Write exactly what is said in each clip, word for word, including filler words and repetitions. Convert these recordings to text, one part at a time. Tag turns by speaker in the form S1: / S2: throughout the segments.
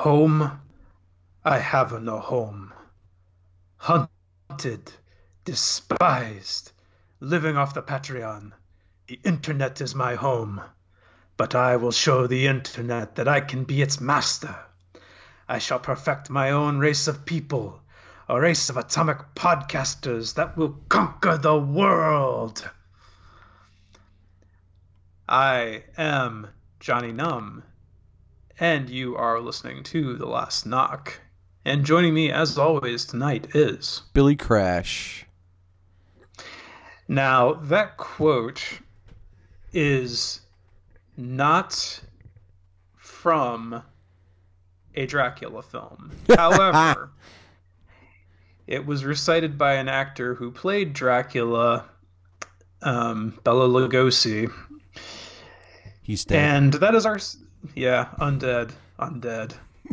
S1: Home? I have no home. Hunted, despised, living off the Patreon. The internet is my home, but I will show the internet that I can be its master. I shall perfect my own race of people, a race of atomic podcasters that will conquer the world. I am Johnny Numb, and you are listening to The Last Knock. And joining me, as always, tonight is...
S2: Billy Crash.
S1: Now, that quote is not from a Dracula film. However, it was recited by an actor who played Dracula, um, Bela Lugosi.
S2: He's dead.
S1: And that is our... Yeah, undead. Undead.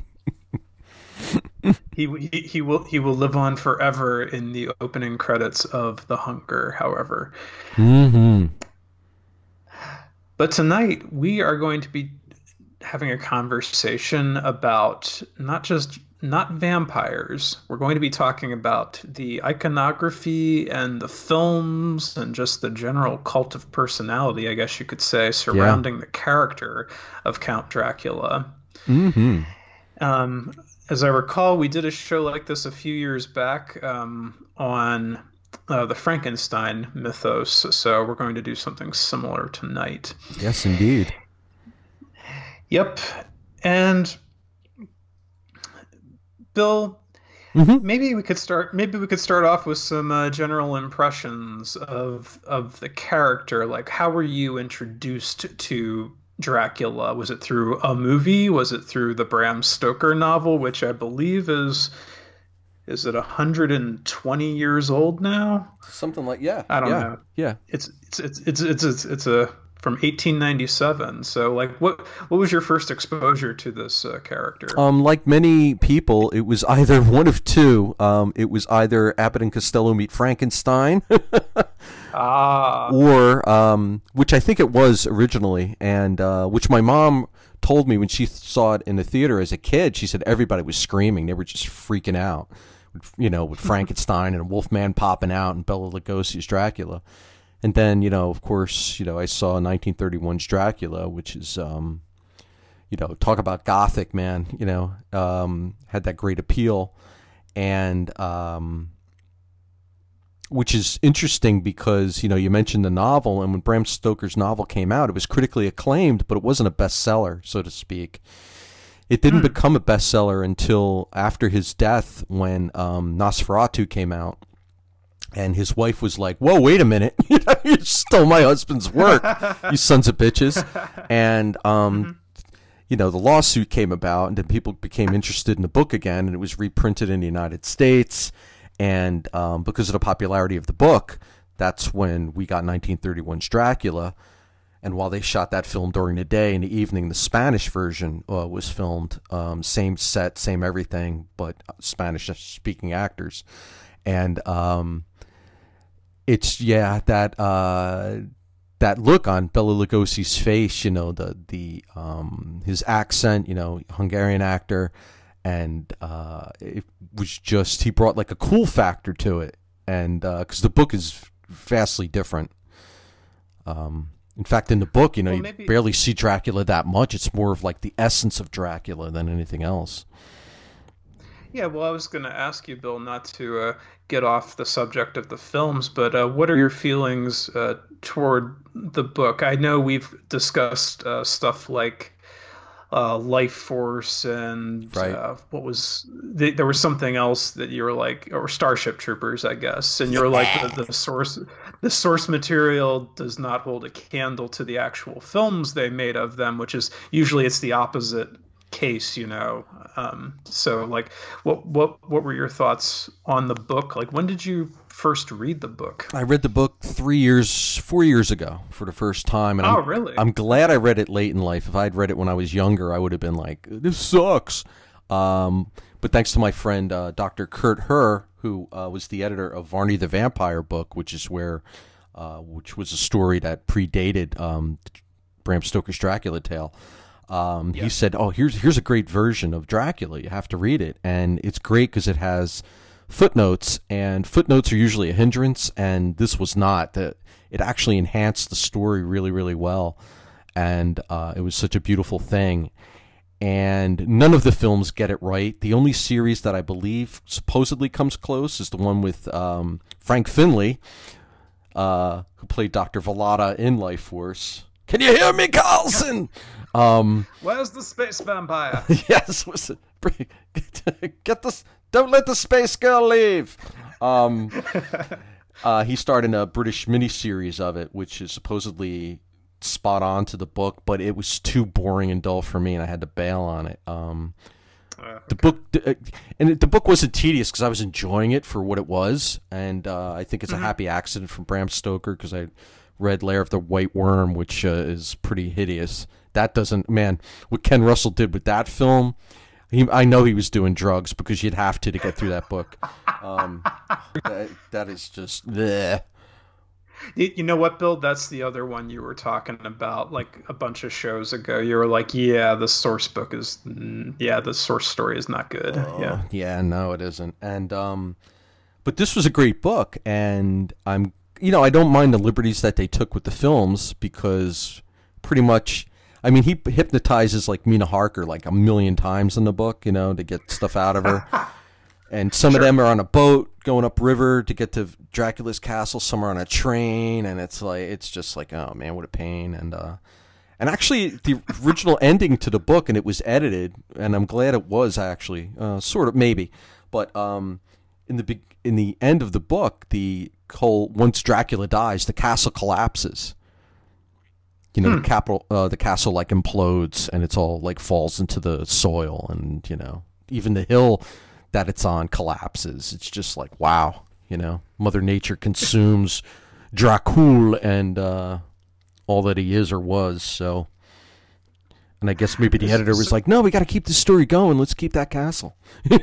S1: he, he he will he will live on forever in the opening credits of The Hunger, however.
S2: Mm-hmm.
S1: But tonight we are going to be having a conversation about not just not vampires. We're going to be talking about the iconography and the films and just the general cult of personality, I guess you could say, surrounding yeah. the character of Count Dracula.
S2: Mm-hmm.
S1: Um, as I recall, we did a show like this a few years back um, on uh, the Frankenstein mythos, so we're going to do something similar tonight.
S2: Yes, indeed.
S1: Yep. And Bill,
S2: mm-hmm.
S1: maybe we could start maybe we could start off with some uh, general impressions of of the character. Like, how were you introduced to Dracula? Was it through a movie? Was it through the Bram Stoker novel, which I believe is is it one hundred twenty years old now?
S2: Something like yeah.
S1: I don't
S2: yeah.
S1: know.
S2: Yeah.
S1: It's it's it's it's it's it's, it's a from eighteen ninety-seven. So, like, what what was your first exposure to this uh, character?
S2: Um, like many people, it was either one of two. Um, it was either Abbott and Costello Meet Frankenstein,
S1: ah,
S2: or um, which I think it was originally, and uh, which my mom told me when she saw it in the theater as a kid. She said everybody was screaming; they were just freaking out, you know, with Frankenstein and Wolfman popping out and Bela Lugosi's Dracula. And then, you know, of course, you know, I saw nineteen thirty-one's Dracula, which is, um, you know, talk about gothic, man, you know, um, had that great appeal. And um, which is interesting because, you know, you mentioned the novel, and when Bram Stoker's novel came out, it was critically acclaimed, but it wasn't a bestseller, so to speak. It didn't hmm. become a bestseller until after his death, when um, Nosferatu came out. And his wife was like, whoa, wait a minute. You stole my husband's work, you sons of bitches. And, um, mm-hmm. you know, the lawsuit came about, and then people became interested in the book again, and it was reprinted in the United States. And um, because of the popularity of the book, that's when we got nineteen thirty-one's Dracula. And while they shot that film during the day, in the evening, the Spanish version uh, was filmed. Um, same set, same everything, but Spanish-speaking actors. And um, it's, yeah, that uh, that look on Bela Lugosi's face, you know, the the um, his accent, you know, Hungarian actor, and uh, it was just, he brought like a cool factor to it, and because uh, the book is vastly different. Um, in fact, in the book, you know, well, maybe... you barely see Dracula that much. It's more of like the essence of Dracula than anything else.
S1: Yeah, well, I was going to ask you, Bill, not to uh, get off the subject of the films, but uh, what are your feelings uh, toward the book? I know we've discussed uh, stuff like uh, Life Force and
S2: right.
S1: uh, what was the, there was something else that you were like, or Starship Troopers, I guess, and you were like the, the source the source material does not hold a candle to the actual films they made of them, which is usually it's the opposite case, you know. Um, so, like, what what what were your thoughts on the book? Like, when did you first read the book?
S2: I read the book three years, four years ago for the first time. And
S1: oh,
S2: I'm,
S1: really?
S2: I'm glad I read it late in life. If I'd read it when I was younger, I would have been like, this sucks. Um, but thanks to my friend, uh, Doctor Kurt Herr, who uh, was the editor of Varney the Vampire book, which is where, uh, which was a story that predated um, Bram Stoker's Dracula tale. Um,
S1: Yeah.
S2: He said, "Oh, here's here's a great version of Dracula. You have to read it, and it's great because it has footnotes, and footnotes are usually a hindrance, and this was not. That it actually enhanced the story really, really well, and uh, it was such a beautiful thing." And none of the films get it right. The only series that I believe supposedly comes close is the one with um, Frank Finley, uh, who played Doctor Velada in Life Force. Can you hear me, Carlson? Um,
S1: Where's the space vampire?
S2: yes, was it, get this. Don't let the space girl leave. Um, uh, he starred in a British miniseries of it, which is supposedly spot on to the book, but it was too boring and dull for me, and I had to bail on it. Um, uh, okay. The book, and it, the book wasn't tedious because I was enjoying it for what it was, and uh, I think it's mm-hmm. a happy accident from Bram Stoker because I read Lair of the White Worm, which uh, is pretty hideous. That doesn't, man, what Ken Russell did with that film, he, I know he was doing drugs because you'd have to to get through that book. Um, that, that is just, bleh.
S1: You know what, Bill? That's the other one you were talking about, like a bunch of shows ago. You were like, "Yeah, the source book is, yeah, the source story is not good." Uh, yeah,
S2: yeah, no, it isn't. And um, but this was a great book, and I'm, you know, I don't mind the liberties that they took with the films because pretty much, I mean, he hypnotizes like Mina Harker like a million times in the book, you know, to get stuff out of her. And some sure. of them are on a boat going upriver to get to Dracula's castle. Some are on a train, and it's like it's just like, oh man, what a pain. And uh, and actually, the original ending to the book, and it was edited, and I'm glad it was actually, uh, sort of maybe, but um, in the be- in the end of the book, the whole once Dracula dies, the castle collapses. You know, hmm. the capital, uh, the castle like implodes, and it's all like falls into the soil, and you know, even the hill that it's on collapses. It's just like, wow, you know, Mother Nature consumes Dracul and uh, all that he is or was. So, and I guess maybe the editor was like, no, we got to keep this story going. Let's keep that castle.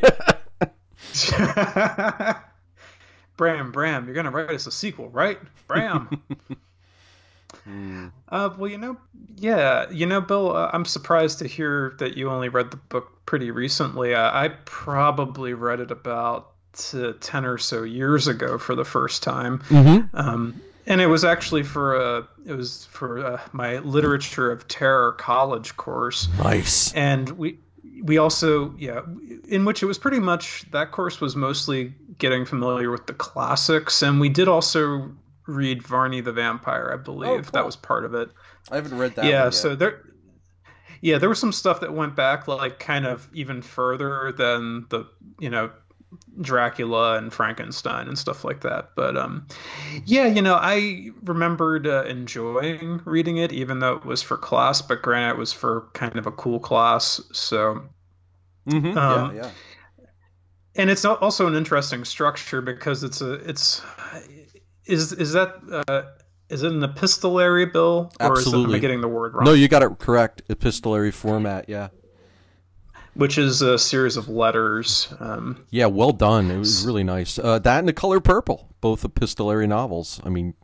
S1: Bram, Bram, you're going to write us a sequel, right? Bram. Hmm. Uh, well, you know, yeah, you know, Bill, uh, I'm surprised to hear that you only read the book pretty recently. Uh, I probably read it about uh, ten or so years ago for the first time. Mm-hmm. Um, and it was actually for a, it was for uh, my Literature of Terror college course.
S2: Nice.
S1: And we, we also, yeah, in which it was pretty much, that course was mostly getting familiar with the classics. And we did also read Varney the Vampire, I believe. Oh, cool. That was part of it.
S2: I haven't read that
S1: yeah
S2: one yet.
S1: So there yeah there was some stuff that went back like kind of even further than the, you know, Dracula and Frankenstein and stuff like that. But um yeah you know I remembered uh, enjoying reading it, even though it was for class, but granted it was for kind of a cool class. So
S2: mm-hmm.
S1: um,
S2: yeah yeah
S1: and it's also an interesting structure because it's a it's Is is that uh, is it an epistolary, Bill? Or
S2: Absolutely.
S1: Is it, am I getting the word wrong?
S2: No, you got it correct. Epistolary format, yeah.
S1: Which is a series of letters. Um,
S2: yeah, well done. It was really nice. Uh, that and The Color Purple, both epistolary novels. I mean,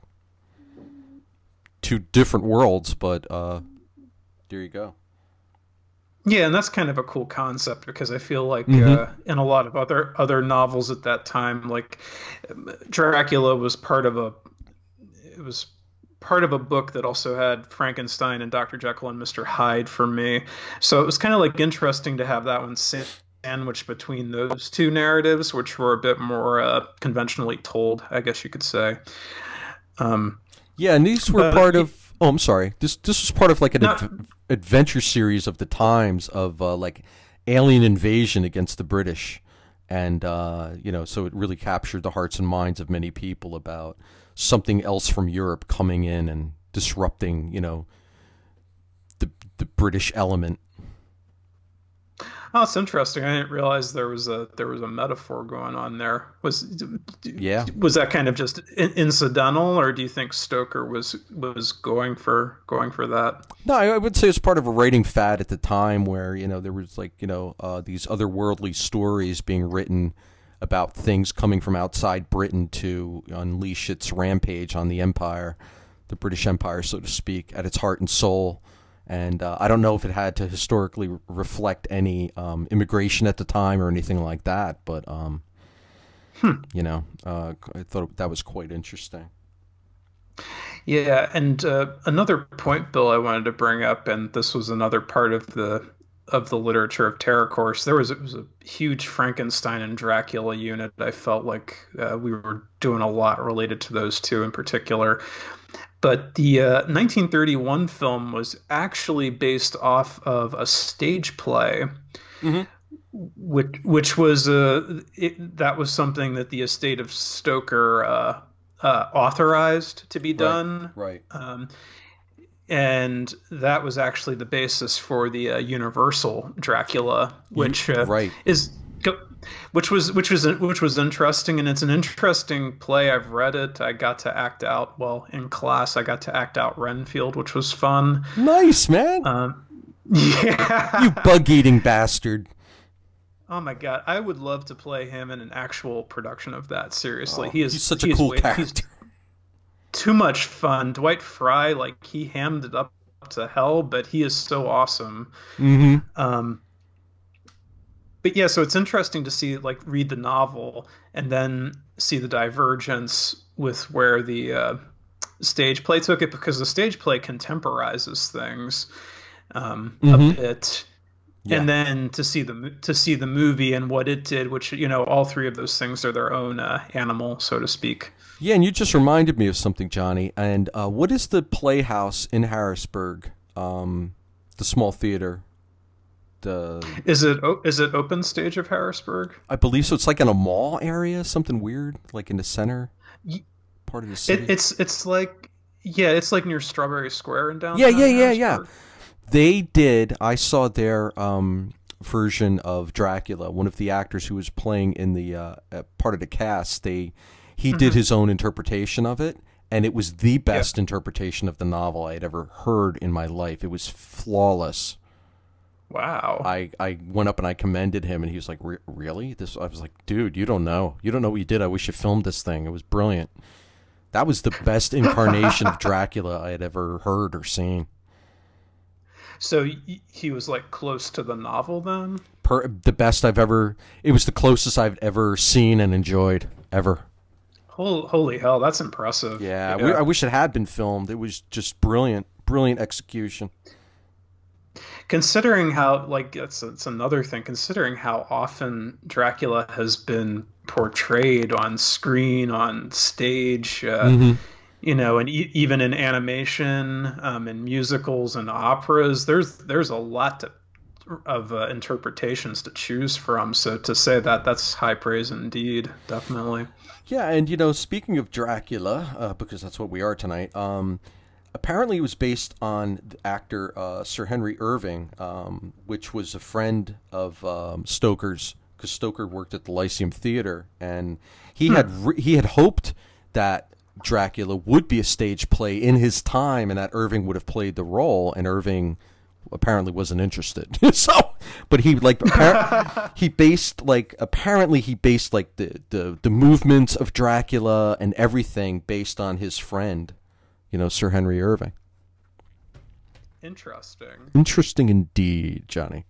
S2: two different worlds, but uh, there you go.
S1: Yeah, and that's kind of a cool concept because I feel like
S2: mm-hmm.
S1: uh, in a lot of other other novels at that time, like Dracula was part of a it was part of a book that also had Frankenstein and Doctor Jekyll and Mister Hyde for me. So it was kind of like interesting to have that one sandwiched between those two narratives, which were a bit more uh, conventionally told, I guess you could say. Um,
S2: yeah, and these were
S1: uh,
S2: part of. Oh, I'm sorry. This this was part of like an
S1: no,
S2: adv- adventure series of the times of uh, like alien invasion against the British, and uh, you know, so it really captured the hearts and minds of many people about something else from Europe coming in and disrupting, you know, the the British element.
S1: Oh, it's interesting. I didn't realize there was a there was a metaphor going on there. Was
S2: yeah
S1: was that kind of just incidental, or do you think Stoker was was going for going for that?
S2: No, I would say it's part of a writing fad at the time where, you know, there was like, you know, uh, these otherworldly stories being written about things coming from outside Britain to unleash its rampage on the empire, the British Empire, so to speak, at its heart and soul. And uh, I don't know if it had to historically reflect any um, immigration at the time or anything like that, but um, hmm. you know, uh, I thought that was quite interesting.
S1: Yeah, and uh, another point, Bill, I wanted to bring up, and this was another part of the of the literature of terror course. There was it was a huge Frankenstein and Dracula unit. I felt like uh, we were doing a lot related to those two in particular. But the uh, nineteen thirty-one film was actually based off of a stage play, mm-hmm. which which was uh, it, that was something that the estate of Stoker uh, uh, authorized to be done.
S2: Right. right.
S1: Um, and that was actually the basis for the uh, Universal Dracula, which uh,
S2: right.
S1: is. Which was which was which was interesting, and it's an interesting play. I've read it. I got to act out. Well, in class, I got to act out Renfield, which was fun.
S2: Nice, man.
S1: Um, yeah.
S2: You bug-eating bastard.
S1: Oh my god, I would love to play him in an actual production of that. Seriously,
S2: oh,
S1: he is
S2: he's such
S1: he
S2: a cool
S1: way,
S2: character.
S1: Too much fun. Dwight Fry, like he hammed it up to hell, but he is so awesome.
S2: Mm-hmm.
S1: Um. But yeah, so it's interesting to see, like, read the novel and then see the divergence with where the uh, stage play took it, because the stage play contemporizes things um, mm-hmm. a bit, yeah. and then to see the to see the movie and what it did, which, you know, all three of those things are their own uh, animal, so to speak.
S2: Yeah, and you just reminded me of something, Johnny. And uh, what is the Playhouse in Harrisburg, um, the small theater? The,
S1: is it is it open stage of Harrisburg?
S2: I believe so. It's like in a mall area, something weird, like in the center part of the city.
S1: It, it's it's like yeah, it's like near Strawberry Square in downtown.
S2: Yeah, yeah, yeah, yeah. They did. I saw their um, version of Dracula. One of the actors who was playing in the uh, part of the cast, they he mm-hmm. did his own interpretation of it, and it was the best yeah. interpretation of the novel I had ever heard in my life. It was flawless.
S1: Wow.
S2: I, I went up and I commended him, and he was like, Re- really? This I was like, dude, you don't know. You don't know what you did. I wish you filmed this thing. It was brilliant. That was the best incarnation of Dracula I had ever heard or seen.
S1: So he was like close to the novel then?
S2: Per, the best I've ever, it was the closest I've ever seen and enjoyed, ever.
S1: Holy, holy hell, that's impressive.
S2: Yeah, yeah. We, I wish it had been filmed. It was just brilliant, brilliant execution.
S1: Considering how, like, it's, it's another thing, considering how often Dracula has been portrayed on screen, on stage, uh, mm-hmm. you know, and e- even in animation, um, in musicals and operas, there's there's a lot to, of uh, interpretations to choose from. So to say that, that's high praise indeed, definitely.
S2: Yeah, and, you know, speaking of Dracula, uh, because that's what we are tonight, um... apparently it was based on the actor uh, Sir Henry Irving, um, which was a friend of um, Stoker's, because Stoker worked at the Lyceum Theater, and he hmm. had re- he had hoped that Dracula would be a stage play in his time, and that Irving would have played the role, and Irving apparently wasn't interested. so, but he like appar- he based like apparently he based like the, the the movements of Dracula and everything based on his friend. You know, Sir Henry Irving.
S1: Interesting.
S2: Interesting indeed, Johnny.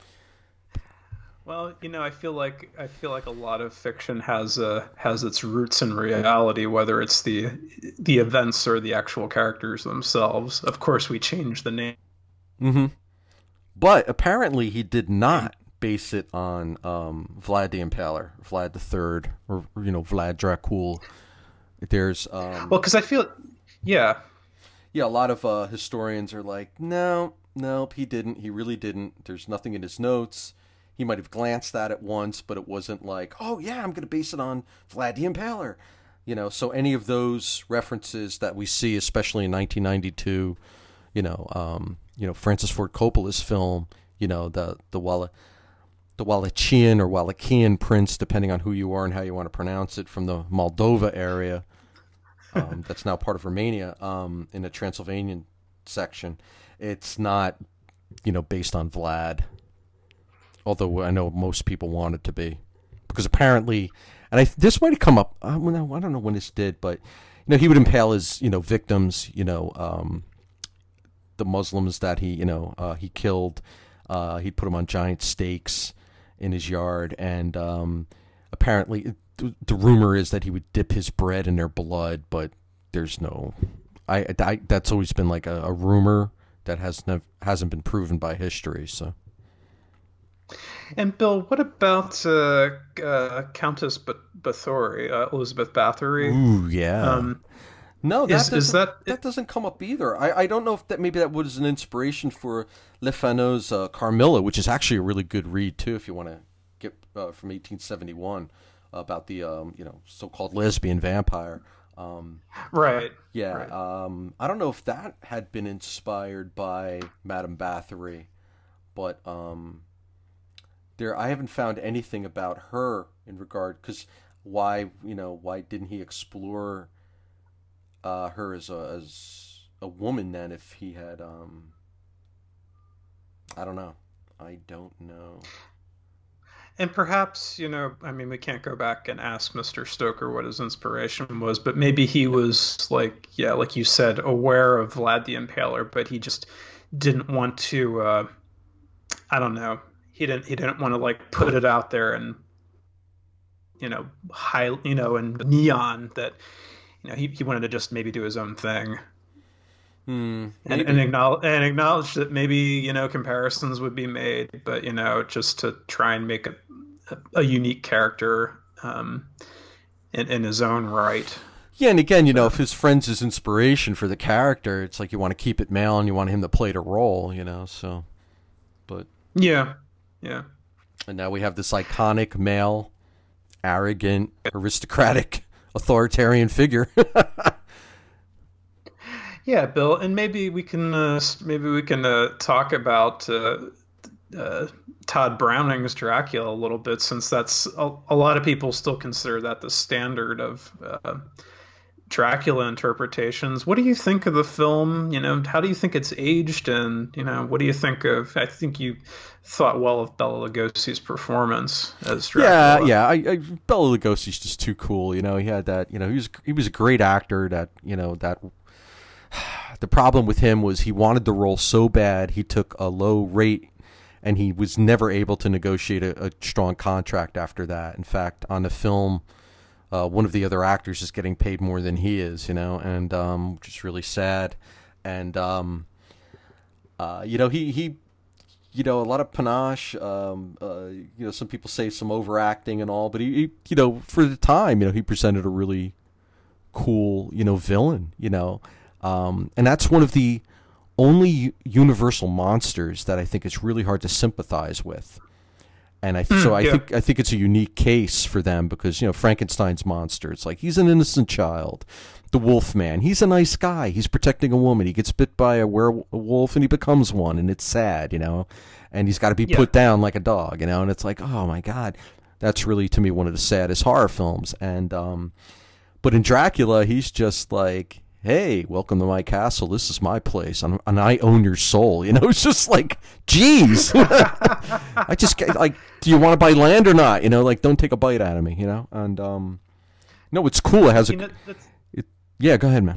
S1: Well, you know, I feel like I feel like a lot of fiction has uh, has its roots in reality, whether it's the the events or the actual characters themselves. Of course, we change the name.
S2: Mm-hmm. But apparently, he did not base it on um, Vlad the Impaler, Vlad the Third, or you know, Vlad Dracul. There's um,
S1: well, because I feel. Yeah.
S2: Yeah, a lot of uh, historians are like, no, nope, he didn't. He really didn't. There's nothing in his notes. He might have glanced at it once, but it wasn't like, oh, yeah, I'm going to base it on Vlad the Impaler. You know, so any of those references that we see, especially in nineteen ninety-two, you know, um, you know, Francis Ford Coppola's film, you know, the the Walla, the Wallachian or Wallachian prince, depending on who you are and how you want to pronounce it, from the Moldova area. Um, that's now part of Romania, um, in the Transylvanian section. It's not, you know, based on Vlad, although I know most people want it to be, because apparently, and I this might have come up. I don't know, I don't know when this did, but you know, he would impale his, you know, victims, you know, um, the Muslims that he, you know, uh, he killed. Uh, he'd put them on giant stakes in his yard, and um, apparently the, the rumor is that he would dip his bread in their blood, but there's no. I, I that's always been like a, a rumor that has nev- hasn't been proven by history. So.
S1: And Bill, what about uh, uh, Countess B- Bathory, uh, Elizabeth Bathory?
S2: Ooh, yeah.
S1: Um,
S2: no, that
S1: is,
S2: doesn't,
S1: is that
S2: that doesn't come up either. I, I don't know if that maybe that was an inspiration for Le Fanu's uh, Carmilla, which is actually a really good read too, if you want to get uh, from eighteen seventy-one about the um, you know so-called lesbian vampire. Um,
S1: right.
S2: Yeah.
S1: Right.
S2: Um, I don't know if that had been inspired by Madame Bathory, but. Um, There, I haven't found anything about her in regard, because why, you know, why didn't he explore uh, her as a as a woman then? If he had, um, I don't know, I don't know.
S1: And perhaps, you know, I mean, we can't go back and ask Mister Stoker what his inspiration was, but maybe he was like, yeah, like you said, aware of Vlad the Impaler, but he just didn't want to, uh, I don't know. He didn't. He didn't want to like put it out there and, you know, high, you know, and neon that, you know, he, he wanted to just maybe do his own thing,
S2: Hmm,
S1: and and acknowledge and acknowledge that maybe, you know, comparisons would be made, but, you know, just to try and make a a, a unique character um, in in his own right.
S2: Yeah, and again, you know, if his friend's his inspiration for the character, it's like you want to keep it male and you want him to play the role, you know. So, but
S1: yeah. Yeah.
S2: And now we have this iconic male, arrogant, aristocratic, authoritarian figure.
S1: Yeah, Bill, and maybe we can uh, maybe we can uh, talk about uh, uh, Todd Browning's Dracula a little bit, since that's a, a lot of people still consider that the standard of uh, Dracula interpretations. What do you think of the film? You know, how do you think it's aged? And, you know, what do you think of, I think you thought well of Bela Lugosi's performance as Dracula.
S2: Yeah, yeah. I, I, Bela Lugosi's just too cool. You know, he had that, you know, he was, he was a great actor that, you know, that the problem with him was he wanted the role so bad, he took a low rate and he was never able to negotiate a, a strong contract after that. In fact, on the film, Uh, one of the other actors is getting paid more than he is, you know, and um, which is really sad. And um, uh, you know, he he, you know, a lot of panache. Um, uh, you know, some people say some overacting and all, but he, he, you know, for the time, you know, he presented a really cool, you know, villain, you know, um, and that's one of the only universal monsters that I think it's really hard to sympathize with. And I th- mm, so I yeah. think I think it's a unique case for them because, you know, Frankenstein's monster, it's like he's an innocent child. The Wolfman, he's a nice guy. He's protecting a woman. He gets bit by a werewolf and he becomes one, and it's sad, you know. And he's got to be yeah. put down like a dog, you know. And it's like, oh my God, that's really to me one of the saddest horror films. And um, but in Dracula, he's just like, hey, welcome to my castle. This is my place, and, and I own your soul. You know, it's just like, geez. I just like, do you want to buy land or not? You know, like, don't take a bite out of me. You know, and um, no, it's cool. It has a, you know, it, yeah. Go ahead, man.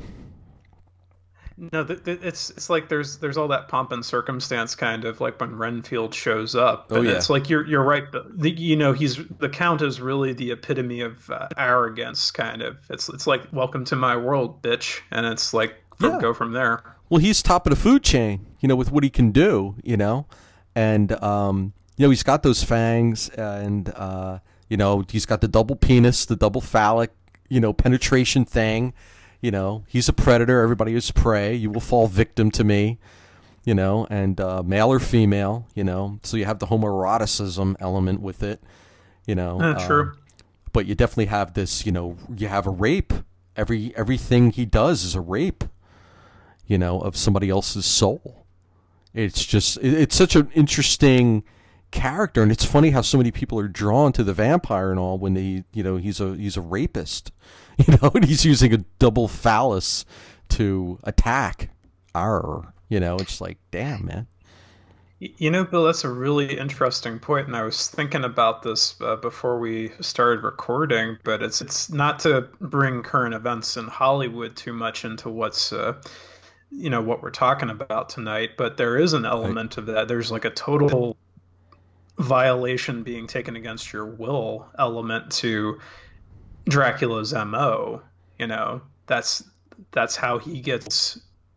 S1: No, th- th- it's it's like there's there's all that pomp and circumstance kind of like when Renfield shows up.
S2: Oh
S1: and
S2: yeah.
S1: It's like you're you're right. The, you know, he's the Count is really the epitome of uh, arrogance. Kind of. It's it's like welcome to my world, bitch, and it's like from,
S2: yeah.
S1: go from there.
S2: Well, he's top of the food chain. You know, with what he can do. You know, and um, you know, he's got those fangs, and uh, you know, he's got the double penis, the double phallic, you know, penetration thing. You know, he's a predator. Everybody is prey. You will fall victim to me, you know, and uh, male or female, you know. So you have the homoeroticism element with it, you know.
S1: Uh, true.
S2: Um, but you definitely have this, you know, you have a rape. Every everything he does is a rape, you know, of somebody else's soul. It's just, it, it's such an interesting character, and it's funny how so many people are drawn to the vampire and all when they, you know, he's a he's a rapist. You know, and he's using a double phallus to attack. Arr, you know, it's like, damn, man.
S1: You know, Bill, that's a really interesting point, and I was thinking about this uh, before we started recording. But it's it's not to bring current events in Hollywood too much into what's uh, you know, what we're talking about tonight, but there is an
S2: Right.
S1: element of that. There's like a total violation being taken against your will element to Dracula's M O. You know, that's that's how he gets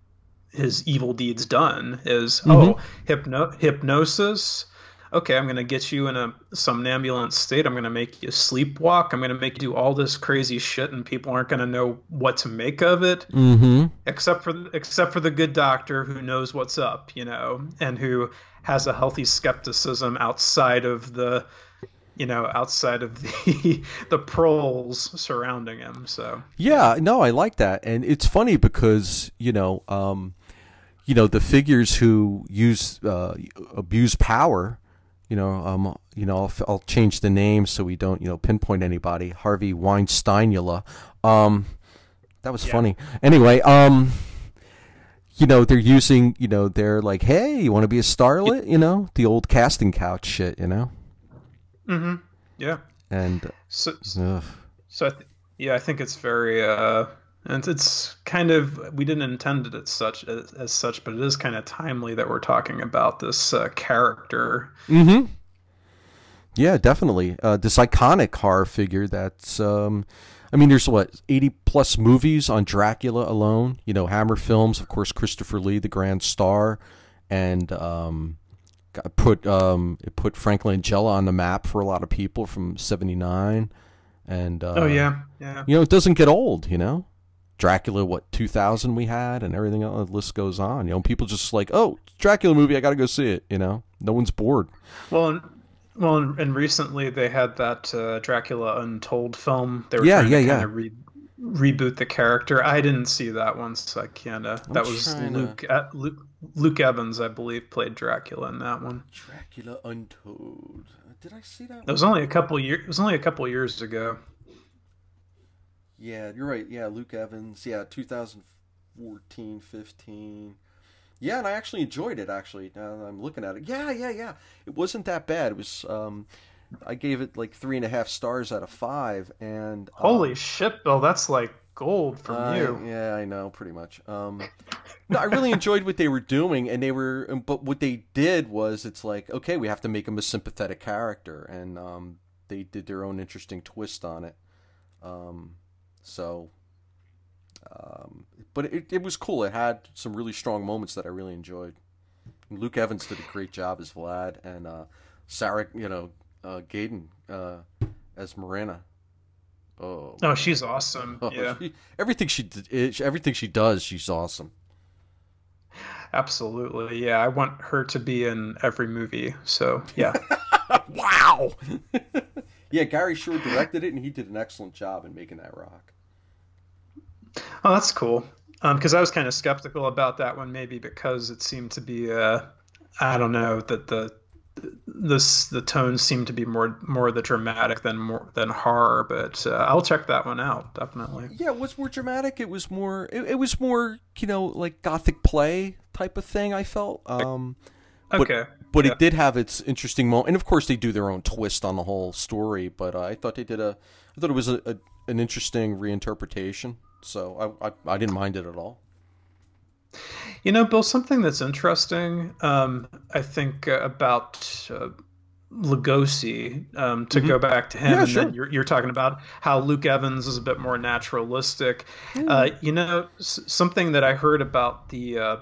S1: his evil deeds done is,
S2: Mm-hmm.
S1: oh, hypno hypnosis. Okay, I'm gonna get you in a somnambulent state. I'm gonna make you sleepwalk. I'm gonna make you do all this crazy shit, and people aren't gonna know what to make of it,
S2: Mm-hmm.
S1: except for except for the good doctor who knows what's up, you know, and who has a healthy skepticism outside of the, you know, outside of the the proles surrounding him. So yeah.
S2: Yeah, no, I like that, and it's funny because you know, um, you know, the figures who use uh, abuse power. You know, um, you know, I'll, I'll change the name so we don't, you know, pinpoint anybody. Harvey Weinsteinula. Um, that was
S1: Yeah.
S2: funny. Anyway, um, you know, they're using, you know, they're like, hey, you want to be a starlet? You know, the old casting couch shit. You know,
S1: Mm-hmm. Yeah.
S2: and
S1: So
S2: ugh.
S1: So I th yeah, I think it's very uh and it's kind of we didn't intend it as such as, as such, but it is kind of timely that we're talking about this uh, character.
S2: Mm-hmm. Yeah, definitely. Uh, this iconic horror figure that's, um, I mean, there's what, eighty plus movies on Dracula alone. You know, Hammer Films, of course, Christopher Lee, the grand star, and um, got- put um, it put Frank Langella on the map for a lot of people from seventy-nine. And,
S1: Oh
S2: uh,
S1: yeah, yeah.
S2: you know, it doesn't get old, you know? Dracula, what, two thousand we had, and everything else, the list goes on. You know, people just like, oh, Dracula movie, I got to go see it, you know? No one's bored.
S1: Well, and, well, and, and recently they had that uh, Dracula Untold film. They were
S2: Yeah,
S1: trying
S2: yeah,
S1: to kind
S2: yeah.
S1: of re reboot the character. I didn't see that one, so I can't. Uh,
S2: I'm
S1: that was
S2: trying to.
S1: Luke, uh, Luke Luke Evans, I believe, played Dracula in that one.
S2: Dracula Untold. Did I see that
S1: It was
S2: one?
S1: only a couple years. It was only a couple years ago.
S2: Yeah, you're right. Yeah, Luke Evans. Yeah, two thousand fourteen, fifteen. Yeah, and I actually enjoyed it. Actually, now that I'm looking at it. Yeah, yeah, yeah. It wasn't that bad. It was. Um, I gave it like three and a half stars out of five, and
S1: Holy
S2: um,
S1: shit, Bill! That's like gold from
S2: I
S1: you.
S2: yeah, I know pretty much. Um, no, I really enjoyed what they were doing, and they were. um, But what they did was, it's like, okay, we have to make him a sympathetic character, and um, they did their own interesting twist on it. Um, so, um, but it, it was cool. It had some really strong moments that I really enjoyed. Luke Evans did a great job as Vlad, and uh, Sarah, you know, uh, Gaden uh, as Marina. Oh
S1: Oh,
S2: man.
S1: she's awesome.
S2: Oh,
S1: Yeah,
S2: she, everything she did, everything she does, she's awesome.
S1: absolutely. Yeah, I want her to be in every movie. So yeah.
S2: Wow. Yeah, Gary Shore directed it, and he did an excellent job in making that rock.
S1: Oh, that's cool. Um, because I was kind of skeptical about that one, maybe because it seemed to be, uh, I don't know, that the this the tones seem to be more more the dramatic than more than horror. But uh, I'll check that one out definitely.
S2: Yeah, it was more dramatic. It was more. It, it was more, you know, like gothic play type of thing. I felt. Um, but
S1: Okay.
S2: but
S1: Yeah.
S2: it did have its interesting moment, and of course they do their own twist on the whole story. But uh, I thought they did a. I thought it was a, a an interesting reinterpretation. So I, I I didn't mind it at all.
S1: You know, Bill, something that's interesting, um, I think uh, about uh, Lugosi, um, to
S2: Hmm.
S1: go back to him,
S2: Yeah,
S1: and then
S2: sure.
S1: you're, you're talking about how Luke Evans is a bit more naturalistic.
S2: Yeah.
S1: Uh, you know, s- something that I heard about the uh,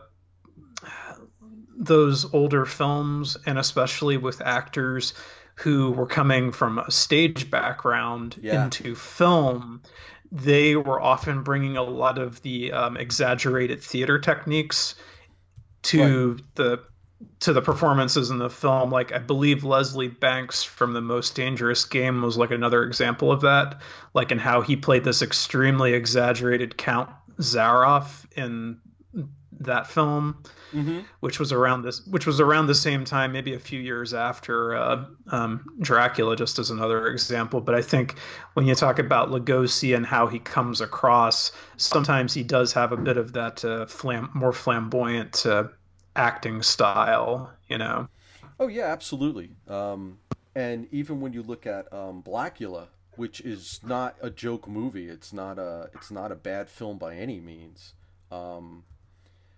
S1: those older films, and especially with actors who were coming from a stage background
S2: Yeah.
S1: into film, they were often bringing a lot of the um, exaggerated theater techniques
S2: Right.
S1: to the to the performances in the film. Like I believe Leslie Banks from The Most Dangerous Game was like another example of that, like in how he played this extremely exaggerated Count Zaroff in that film,
S2: Hmm.
S1: which was around this which was around the same time, maybe a few years after uh, um, Dracula, just as another example. But I think when you talk about Lugosi and how he comes across, sometimes he does have a bit of that uh, flam- more flamboyant uh, acting style, you know.
S2: Oh yeah, absolutely. Um, and even when you look at um, Blackula, which is not a joke movie, it's not a it's not a bad film by any means. Um,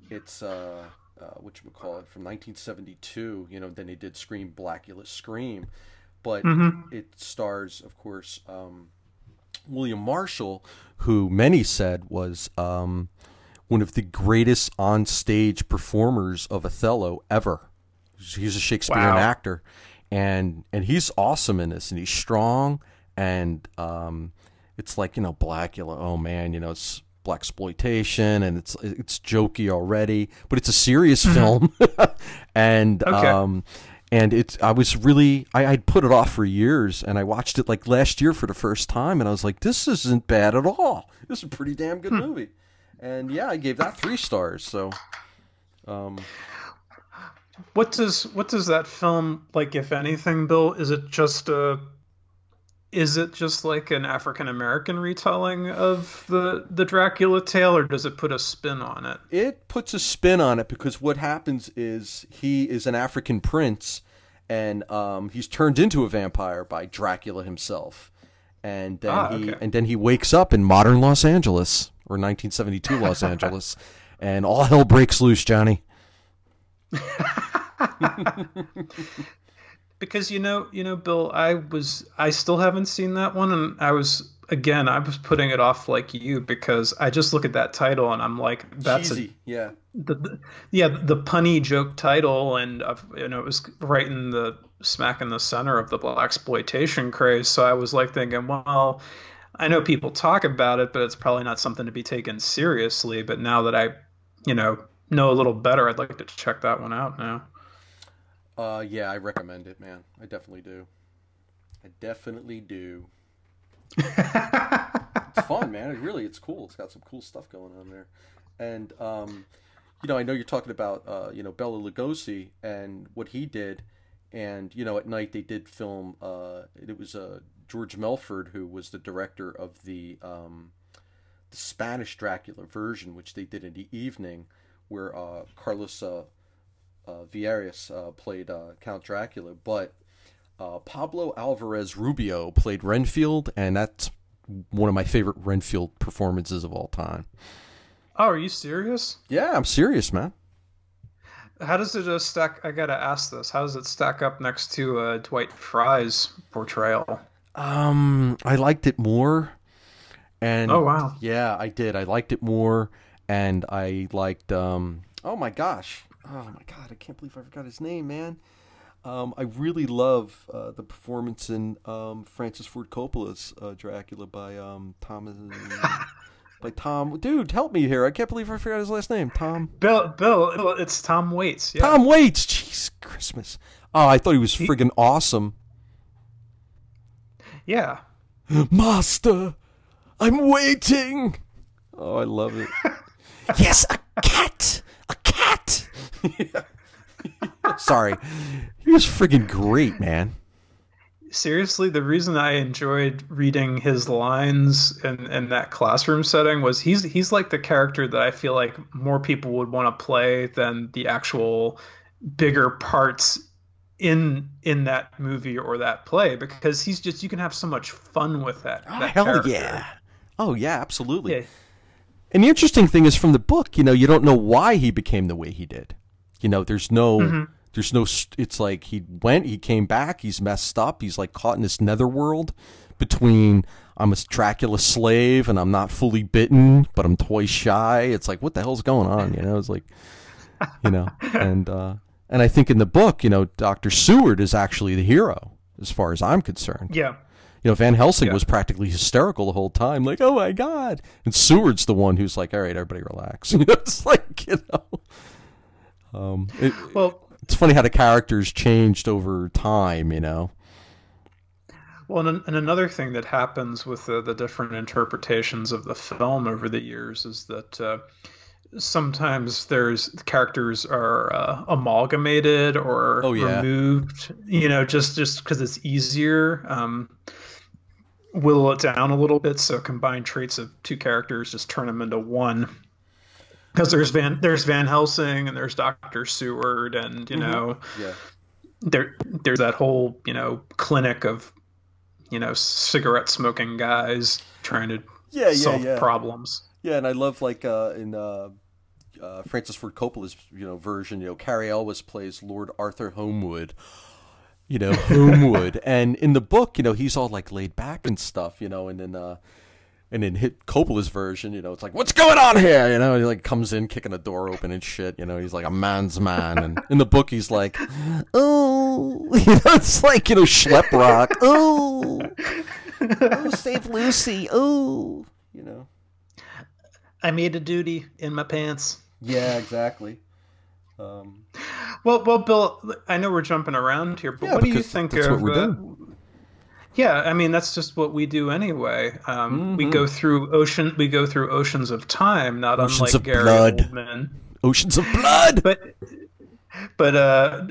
S2: It's uh, uh whatchamacallit, from nineteen seventy-two. You know, then they did Scream, Blackula Scream, but
S1: Mm-hmm.
S2: it stars, of course, um, William Marshall, who many said was um, one of the greatest on-stage performers of Othello ever. He's a Shakespearean
S1: Wow.
S2: actor, and and he's awesome in this, and he's strong, and um, it's like, you know, Blackula. Oh man, you know, it's blaxploitation, and it's it's jokey already, but it's a serious film, and
S1: Okay.
S2: um, and it's I was really I, I'd put it off for years, and I watched it like last year for the first time, and I was like, this isn't bad at all. This is a pretty damn good movie, and yeah, I gave that three stars. So, um,
S1: What does what does that film like, if anything, Bill? Is it just a is it just like an African American retelling of the the Dracula tale, or does it put a spin on it?
S2: it puts a spin on it because what happens is he is an African prince, and um, he's turned into a vampire by Dracula himself, and then
S1: Ah,
S2: he
S1: okay.
S2: and then he wakes up in modern Los Angeles, or nineteen seventy-two Los Angeles, and all hell breaks loose, Johnny.
S1: Because you know, you know, Bill, I was I still haven't seen that one, and I was again I was putting it off like you because I just look at that title and I'm like, that's a
S2: Cheesy, yeah.
S1: the, the yeah the punny joke title, and uh, you know, it was right in the smack in the center of the black exploitation craze. So I was like thinking, well, I know people talk about it, but it's probably not something to be taken seriously. But now that I, you know, know a little better, I'd like to check that one out now.
S2: Uh, yeah, I recommend it, man. I definitely do. I definitely do. It's fun, man. It really, it's cool. It's got some cool stuff going on there. And, um, you know, I know you're talking about, uh, you know, Bela Lugosi and what he did. And, you know, at night they did film, uh, it was uh, George Melford, who was the director of the, um, the Spanish Dracula version, which they did in the evening, where uh, Carlos uh, uh, Viegas uh, played uh, Count Dracula. But uh, Pablo Alvarez Rubio played Renfield, and that's one of my favorite Renfield performances of all time.
S1: Oh, are you serious?
S2: Yeah, I'm serious, man.
S1: How does it uh, stack? I gotta ask this. How does it stack up next to uh, Dwight Fry's portrayal?
S2: Um, I liked it more, and
S1: Oh wow.
S2: yeah, I did. I liked it more, and I liked. Um, oh my gosh! Oh my god! I can't believe I forgot his name, man. Um, I really love uh, the performance in um, Francis Ford Coppola's uh, Dracula by um, Thomas. By Tom, dude, help me here. I can't believe I forgot his last name. Tom.
S1: Bill, Bill, it's Tom Waits. Yeah.
S2: Tom Waits. Jeez, Christmas. Oh, I thought he was friggin' awesome.
S1: Yeah.
S2: Master, I'm waiting. Oh, I love it. Yes, a cat. A cat. Sorry. He was friggin' great, man.
S1: Seriously, the reason I enjoyed reading his lines in, in that classroom setting was he's he's like the character that I feel like more people would want to play than the actual bigger parts in in that movie or that play, because he's just, you can have so much fun with that.
S2: Oh,
S1: that
S2: hell
S1: character.
S2: yeah. Oh, yeah, absolutely.
S1: Yeah.
S2: And the interesting thing is, from the book, you know, you don't know why he became the way he did. You know, there's no...
S1: Mm-hmm.
S2: There's no, it's like he went, he came back, he's messed up, he's like caught in this netherworld between I'm a Dracula slave and I'm not fully bitten, but I'm twice shy. It's like, what the hell's going on? You know, it's like, you know, and, uh, and I think in the book, you know, Doctor Seward is actually the hero as far as I'm concerned.
S1: Yeah.
S2: You know, Van Helsing
S1: Yeah.
S2: was practically hysterical the whole time, like, oh my God. And Seward's the one who's like, all right, everybody relax. You know, it's like, you know, um, it,
S1: Well,
S2: it's funny how the characters changed over time, you know.
S1: Well, and, and another thing that happens with the, the different interpretations of the film over the years is that uh, sometimes there's characters are uh, amalgamated or
S2: Oh, yeah.
S1: removed, you know, just just because it's easier. Um, whittle it down a little bit, so combined traits of two characters just turn them into one. Because there's Van there's Van Helsing and there's Doctor Seward, and you know,
S2: Yeah.
S1: there there's that whole, you know, clinic of, you know, cigarette smoking guys trying to
S2: Yeah, yeah,
S1: solve
S2: yeah.
S1: problems.
S2: Yeah, and I love, like, uh, in uh, uh, Francis Ford Coppola's you know version. You know, Cary Elwes plays Lord Arthur Holmwood. You know, Holmwood, and in the book, you know, he's all like laid back and stuff. You know, and then. Uh, And then hit Coppola's version, you know, it's like, what's going on here? You know, he like comes in kicking the door open and shit. You know, he's like a man's man. And in the book, he's like, oh, you know, it's like, you know, schlep rock. Oh, oh, save Lucy. Oh, you know.
S1: I made a duty in my pants.
S2: Yeah, exactly. Um,
S1: well, well, Bill, I know we're jumping around here, but
S2: yeah,
S1: what do you think
S2: that's
S1: of?
S2: What we're
S1: uh,
S2: doing.
S1: Yeah, I mean that's just what we do anyway. Um,
S2: mm-hmm.
S1: We go through ocean, we go through oceans of time, not
S2: oceans
S1: unlike
S2: of
S1: Gary
S2: blood.
S1: Oldman.
S2: Oceans of blood.
S1: But, but uh,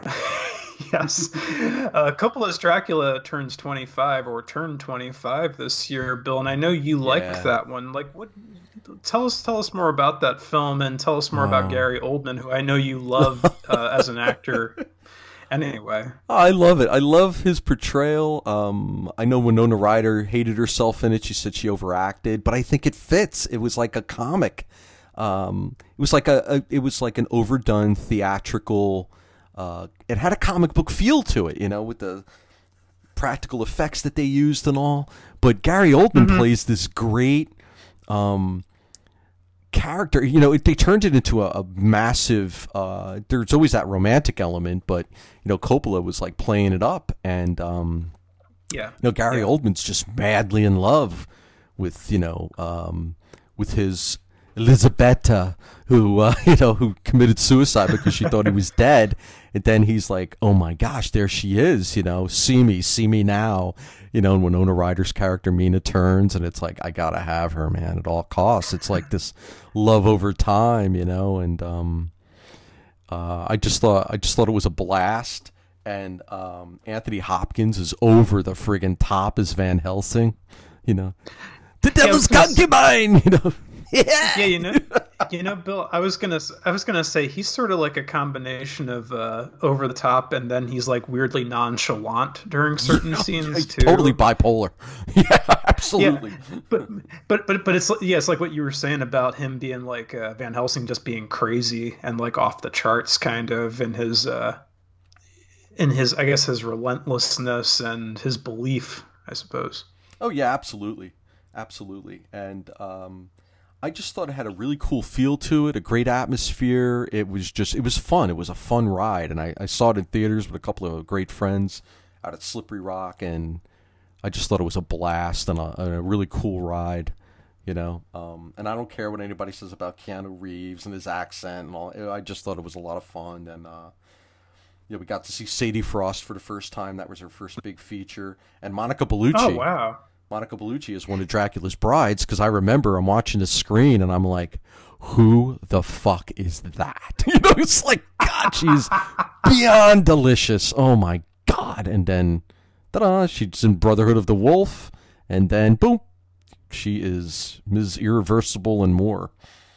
S1: yes, uh, Coppola's Dracula turns twenty-five or turned twenty-five this year, Bill, and I know you
S2: yeah.
S1: liked that one. Like, what? Tell us, tell us more about that film, and tell us more
S2: oh.
S1: about Gary Oldman, who I know you love uh, as an actor. Anyway,
S2: I love it. I love his portrayal. Um, I know Winona Ryder hated herself in it. She said she overacted, but I think it fits. It was like a comic. Um, it was like a, a it was like an overdone theatrical. Uh, it had a comic book feel to it, you know, with the practical effects that they used and all. But Gary Oldman mm-hmm. plays this great. Um, character, you know, it, they turned it into a, a massive uh there's always that romantic element, but you know, Coppola was like playing it up, and um
S1: yeah
S2: you know, Gary
S1: yeah.
S2: Oldman's just madly in love with, you know, um with his Elisabetta, who uh, you know, who committed suicide because she thought he was dead, and then he's like, oh my gosh, there she is, you know, see me see me now, you know. And Winona Ryder's character Mina turns, and it's like, I gotta have her, man, at all costs. It's like this love over time, you know. And um uh I just thought I just thought it was a blast. And um Anthony Hopkins is over the friggin' top as Van Helsing, you know, the devil's
S1: yeah,
S2: concubine, you know. Yeah.
S1: yeah, you know, you know, Bill. I was gonna, I was gonna say he's sort of like a combination of uh, over the top, and then he's like weirdly nonchalant during certain scenes too.
S2: Totally bipolar. Yeah, absolutely.
S1: Yeah, but but but but it's yeah, it's like what you were saying about him being like uh, Van Helsing, just being crazy and like off the charts, kind of, in his, uh, in his, I guess, his relentlessness and his belief, I suppose.
S2: Oh yeah, absolutely, absolutely, and um. I just thought it had a really cool feel to it, a great atmosphere. It was just, it was fun. It was a fun ride. And I, I saw it in theaters with a couple of great friends out at Slippery Rock. And I just thought it was a blast and a, and a really cool ride, you know. Um, and I don't care what anybody says about Keanu Reeves and his accent and all. I just thought it was a lot of fun. And, uh, yeah, we got to see Sadie Frost for the first time. That was her first big feature. And Monica Bellucci.
S1: Oh, wow.
S2: Monica Bellucci is one of Dracula's brides, because I remember I'm watching the screen and I'm like, who the fuck is that? You know, it's like, God, she's beyond delicious. Oh my God. And then, ta-da, she's in Brotherhood of the Wolf. And then, boom, she is Miz Irreversible and more.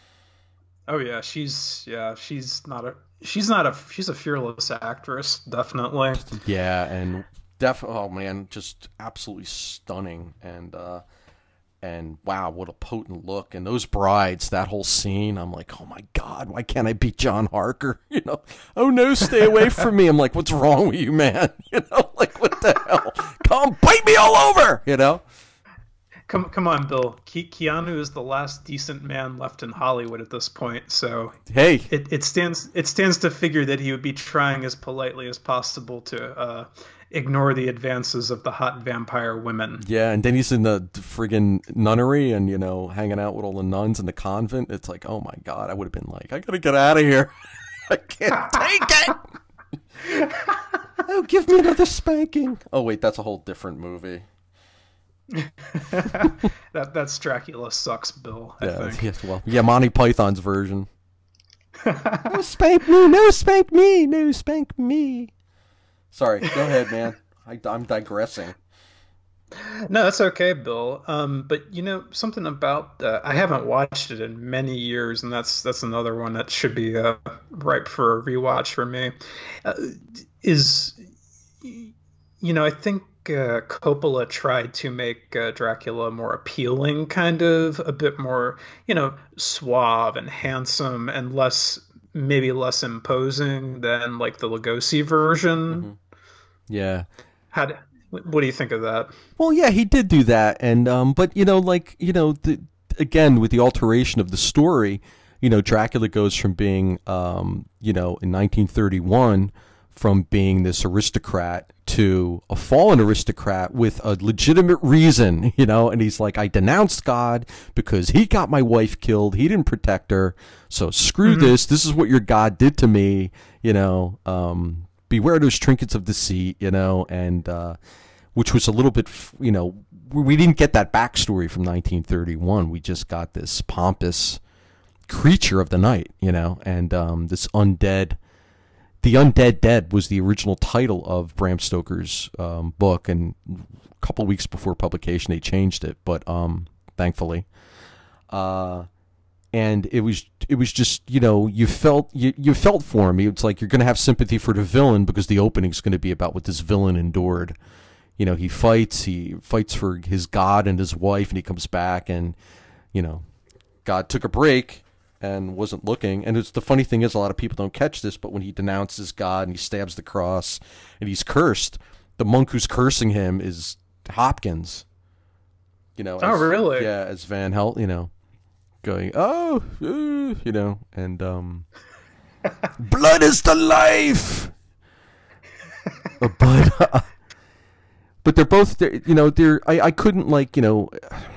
S1: Oh yeah, she's, yeah, she's not a, she's not a, she's a fearless actress, definitely.
S2: Yeah, and... Def- oh man, just absolutely stunning, and uh, and wow, what a potent look! And those brides, that whole scene, I'm like, oh my God, why can't I be John Harker? You know, oh no, stay away from me. I'm like, what's wrong with you, man? You know, like what the hell? Come bite me all over, you know.
S1: Come, come on, Bill. Ke- Keanu is the last decent man left in Hollywood at this point, so
S2: hey,
S1: it, it stands it stands to figure that he would be trying as politely as possible to uh, ignore the advances of the hot vampire women.
S2: Yeah, and then he's in the friggin' nunnery and, you know, hanging out with all the nuns in the convent. It's like, oh my God, I would have been like, I gotta get out of here. I can't take it. Oh, give me another spanking. Oh wait, that's a whole different movie.
S1: that that's Dracula Sucks, Bill. I
S2: yeah,
S1: think.
S2: Yes, well, yeah, Monty Python's version. No spank me, no spank me, no spank me. Sorry, go ahead, man. I, I'm digressing.
S1: No, that's okay, Bill. Um, but you know something about uh, I haven't watched it in many years, and that's that's another one that should be uh, ripe for a rewatch for me. Uh, is you know I think uh, Coppola tried to make uh, Dracula more appealing, kind of a bit more, you know, suave and handsome and less, maybe less imposing than like the Lugosi
S2: Hmm.
S1: version.
S2: Yeah.
S1: How do, what do you think of that?
S2: Well, yeah, he did do that, and um, but you know, like you know, the, again with the alteration of the story, you know, Dracula goes from being, um, you know, in nineteen thirty-one, from being this aristocrat to a fallen aristocrat with a legitimate reason, you know, and he's like, I denounced God because he got my wife killed, he didn't protect her, so screw
S1: Hmm.
S2: this. This is what your God did to me, you know. Um, beware those trinkets of deceit, you know, and. Uh, which was a little bit, you know, we didn't get that backstory from nineteen thirty-one. We just got this pompous creature of the night, you know, and um, this undead. The Undead Dead was the original title of Bram Stoker's um, book, and a couple weeks before publication they changed it, but um, thankfully. Uh, and it was it was just, you know, you felt you, you felt for him. It's like you're going to have sympathy for the villain because the opening's going to be about what this villain endured. You know, he fights, he fights for his God and his wife, and he comes back, and, you know, God took a break and wasn't looking. And it's the funny thing is, a lot of people don't catch this, but when he denounces God and he stabs the cross and he's cursed, the monk who's cursing him is Hopkins. You know,
S1: Oh,
S2: as,
S1: really?
S2: yeah, as Van Helsing, you know, going, oh, uh, you know, and um, blood is the life. but. Uh, But they're both, they're, you know, they're. I, I couldn't like, you know,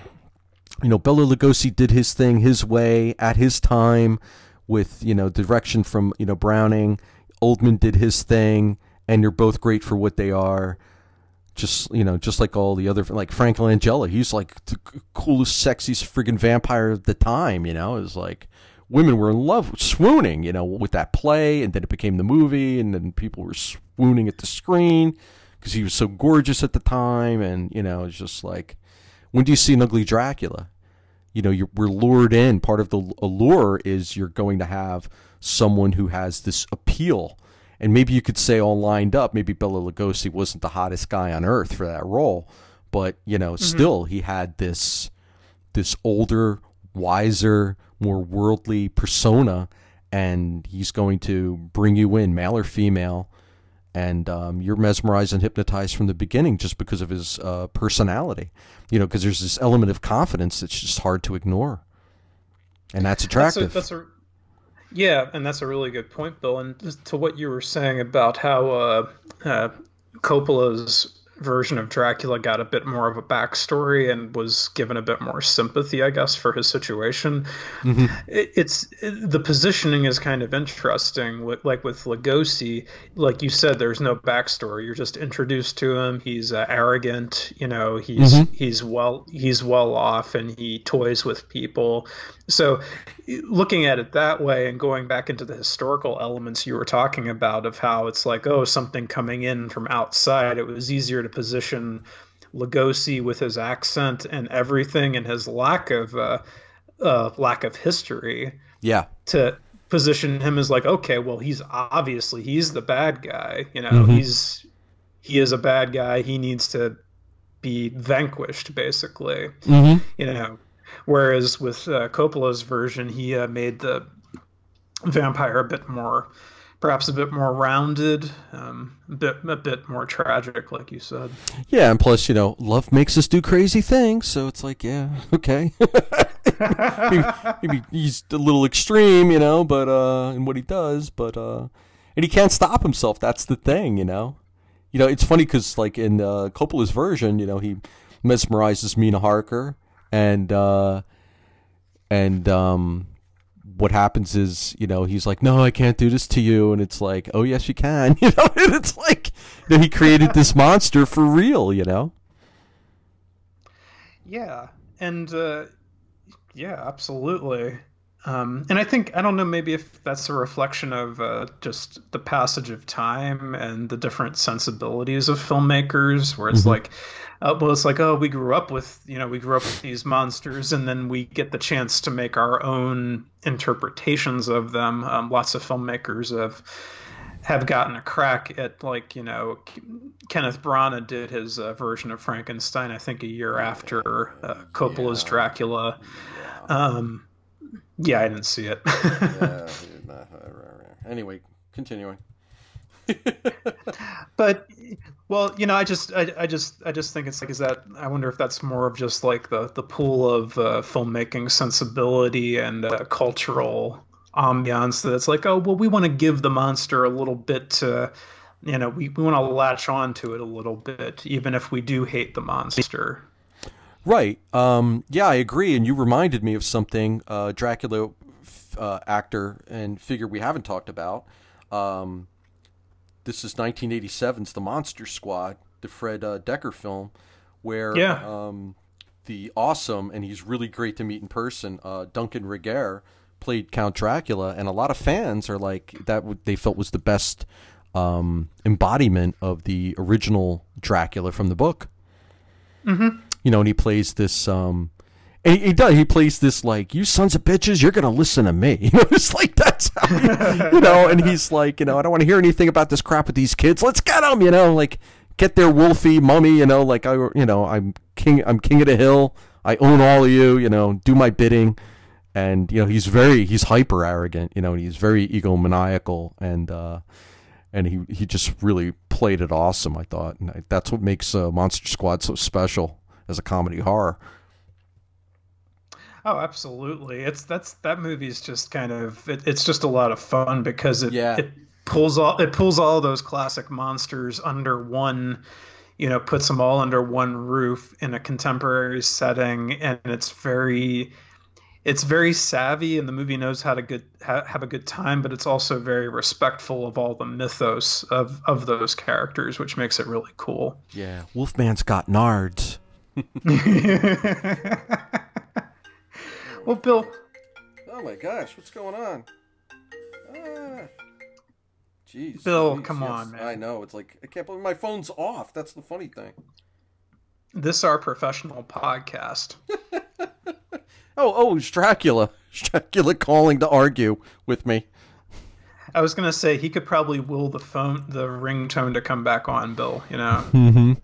S2: you know, Bela Lugosi did his thing his way at his time, with, you know, direction from, you know, Browning. Oldman did his thing, and they're both great for what they are. Just, you know, just like all the other, like Frank Langella, he's like the coolest, sexiest friggin' vampire of the time. You know, it was like women were in love, swooning, you know, with that play, and then it became the movie, and then people were swooning at the screen. Because he was so gorgeous at the time, and, you know, it's just like, when do you see an ugly Dracula? You know, you're, we're lured in. Part of the allure is you're going to have someone who has this appeal, and maybe you could say all lined up. Maybe Bela Lugosi wasn't the hottest guy on earth for that role, but, you know, mm-hmm. still he had this this older, wiser, more worldly persona, and he's going to bring you in, male or female. And um, you're mesmerized and hypnotized from the beginning just because of his uh, personality, you know, because there's this element of confidence that's just hard to ignore, and that's attractive.
S1: That's a, that's a, yeah, and that's a really good point, Bill. And just to what you were saying about how uh, uh, Coppola's version of Dracula got a bit more of a backstory and was given a bit more sympathy, I guess, for his situation. Mm-hmm. It, it's it, the positioning is kind of interesting. With, like with Lugosi, like you said, there's no backstory. You're just introduced to him. He's uh, arrogant. You know, he's mm-hmm. he's well he's well off, and he toys with people. So looking at it that way and going back into the historical elements you were talking about of how it's like, oh, something coming in from outside, it was easier to position Lugosi with his accent and everything and his lack of uh, uh, lack of history.
S2: Yeah.
S1: To position him as like, okay, well, he's obviously he's the bad guy. You know,
S2: mm-hmm.
S1: he's he is a bad guy. He needs to be vanquished, basically.
S2: Mm-hmm.
S1: You know. Whereas with uh, Coppola's version, he uh, made the vampire a bit more, perhaps a bit more rounded, um, a bit a bit more tragic, like you said.
S2: Yeah, and plus, you know, love makes us do crazy things, so it's like, yeah, okay. maybe, maybe he's a little extreme, you know, but uh, in what he does, but uh, and he can't stop himself. That's the thing, you know. You know, it's funny because, like in uh, Coppola's version, you know, he mesmerizes Mina Harker. And uh, and um, what happens is, you know, he's like, no, I can't do this to you, and it's like, oh yes, you can, you know. And it's like, you know, he created this monster for real, you know.
S1: Yeah, and uh, yeah, absolutely. Um, and I think, I don't know, maybe if that's a reflection of uh, just the passage of time and the different sensibilities of filmmakers, where it's mm-hmm. like, uh, well, it's like, oh, we grew up with, you know, we grew up with these monsters, and then we get the chance to make our own interpretations of them. Um, lots of filmmakers have have gotten a crack at, like, you know, Kenneth Branagh did his uh, version of Frankenstein, I think a year after uh, Coppola's
S2: Yeah.
S1: Dracula.
S2: Yeah.
S1: Um, yeah, I didn't see it.
S2: Yeah. Anyway, continuing.
S1: But, well, you know, I just, I, I just, I just think it's like, is that, I wonder if that's more of just like the, the pool of uh, filmmaking sensibility and uh, cultural ambiance that it's like, oh, well, we want to give the monster a little bit to, you know, we, we want to latch on to it a little bit, even if we do hate the monster.
S2: Right. Um, yeah, I agree. And you reminded me of something, uh, Dracula uh, actor and figure we haven't talked about. Um, this is nineteen eighty-seven's The Monster Squad, the Fred uh, Decker film, where
S1: Yeah.
S2: um, the awesome, and he's really great to meet in person, uh, Duncan Regehr played Count Dracula, and a lot of fans are like, that they felt was the best um, embodiment of the original Dracula from the book.
S1: Mm-hmm.
S2: You know, and he plays this, um, and he, he does, he plays this like, you sons of bitches, you're going to listen to me. You know, it's like, that's how he, you know, and he's like, you know, I don't want to hear anything about this crap with these kids. Let's get them, you know, like, get their Wolfie mummy, you know, like, I, you know, I'm king, I'm king of the hill. I own all of you, you know, do my bidding. And, you know, he's very, he's hyper arrogant, you know, and he's very egomaniacal, and, uh, and he, he just really played it awesome, I thought. And I, that's what makes uh, Monster Squad so special as a comedy horror.
S1: Oh, absolutely. It's that's that movie's just kind of it, it's just a lot of fun because it
S2: Yeah.
S1: it pulls all it pulls all those classic monsters under one, you know, puts them all under one roof in a contemporary setting, and it's very it's very savvy, and the movie knows how to good ha, have a good time, but it's also very respectful of all the mythos of of those characters, which makes it really cool.
S2: Yeah, Wolfman's got nards.
S1: Well, Bill.
S2: Oh my gosh, what's going on? Ah, jeez.
S1: Bill,
S2: Jeez,
S1: come
S2: yes,
S1: on, man.
S2: I know. It's like, I can't believe my phone's off. That's the funny thing.
S1: This is our professional podcast.
S2: Oh, oh, it's Dracula. It's Dracula calling to argue with me.
S1: I was gonna say he could probably will the phone, the ringtone to come back on, Bill. You know.
S2: Mm-hmm.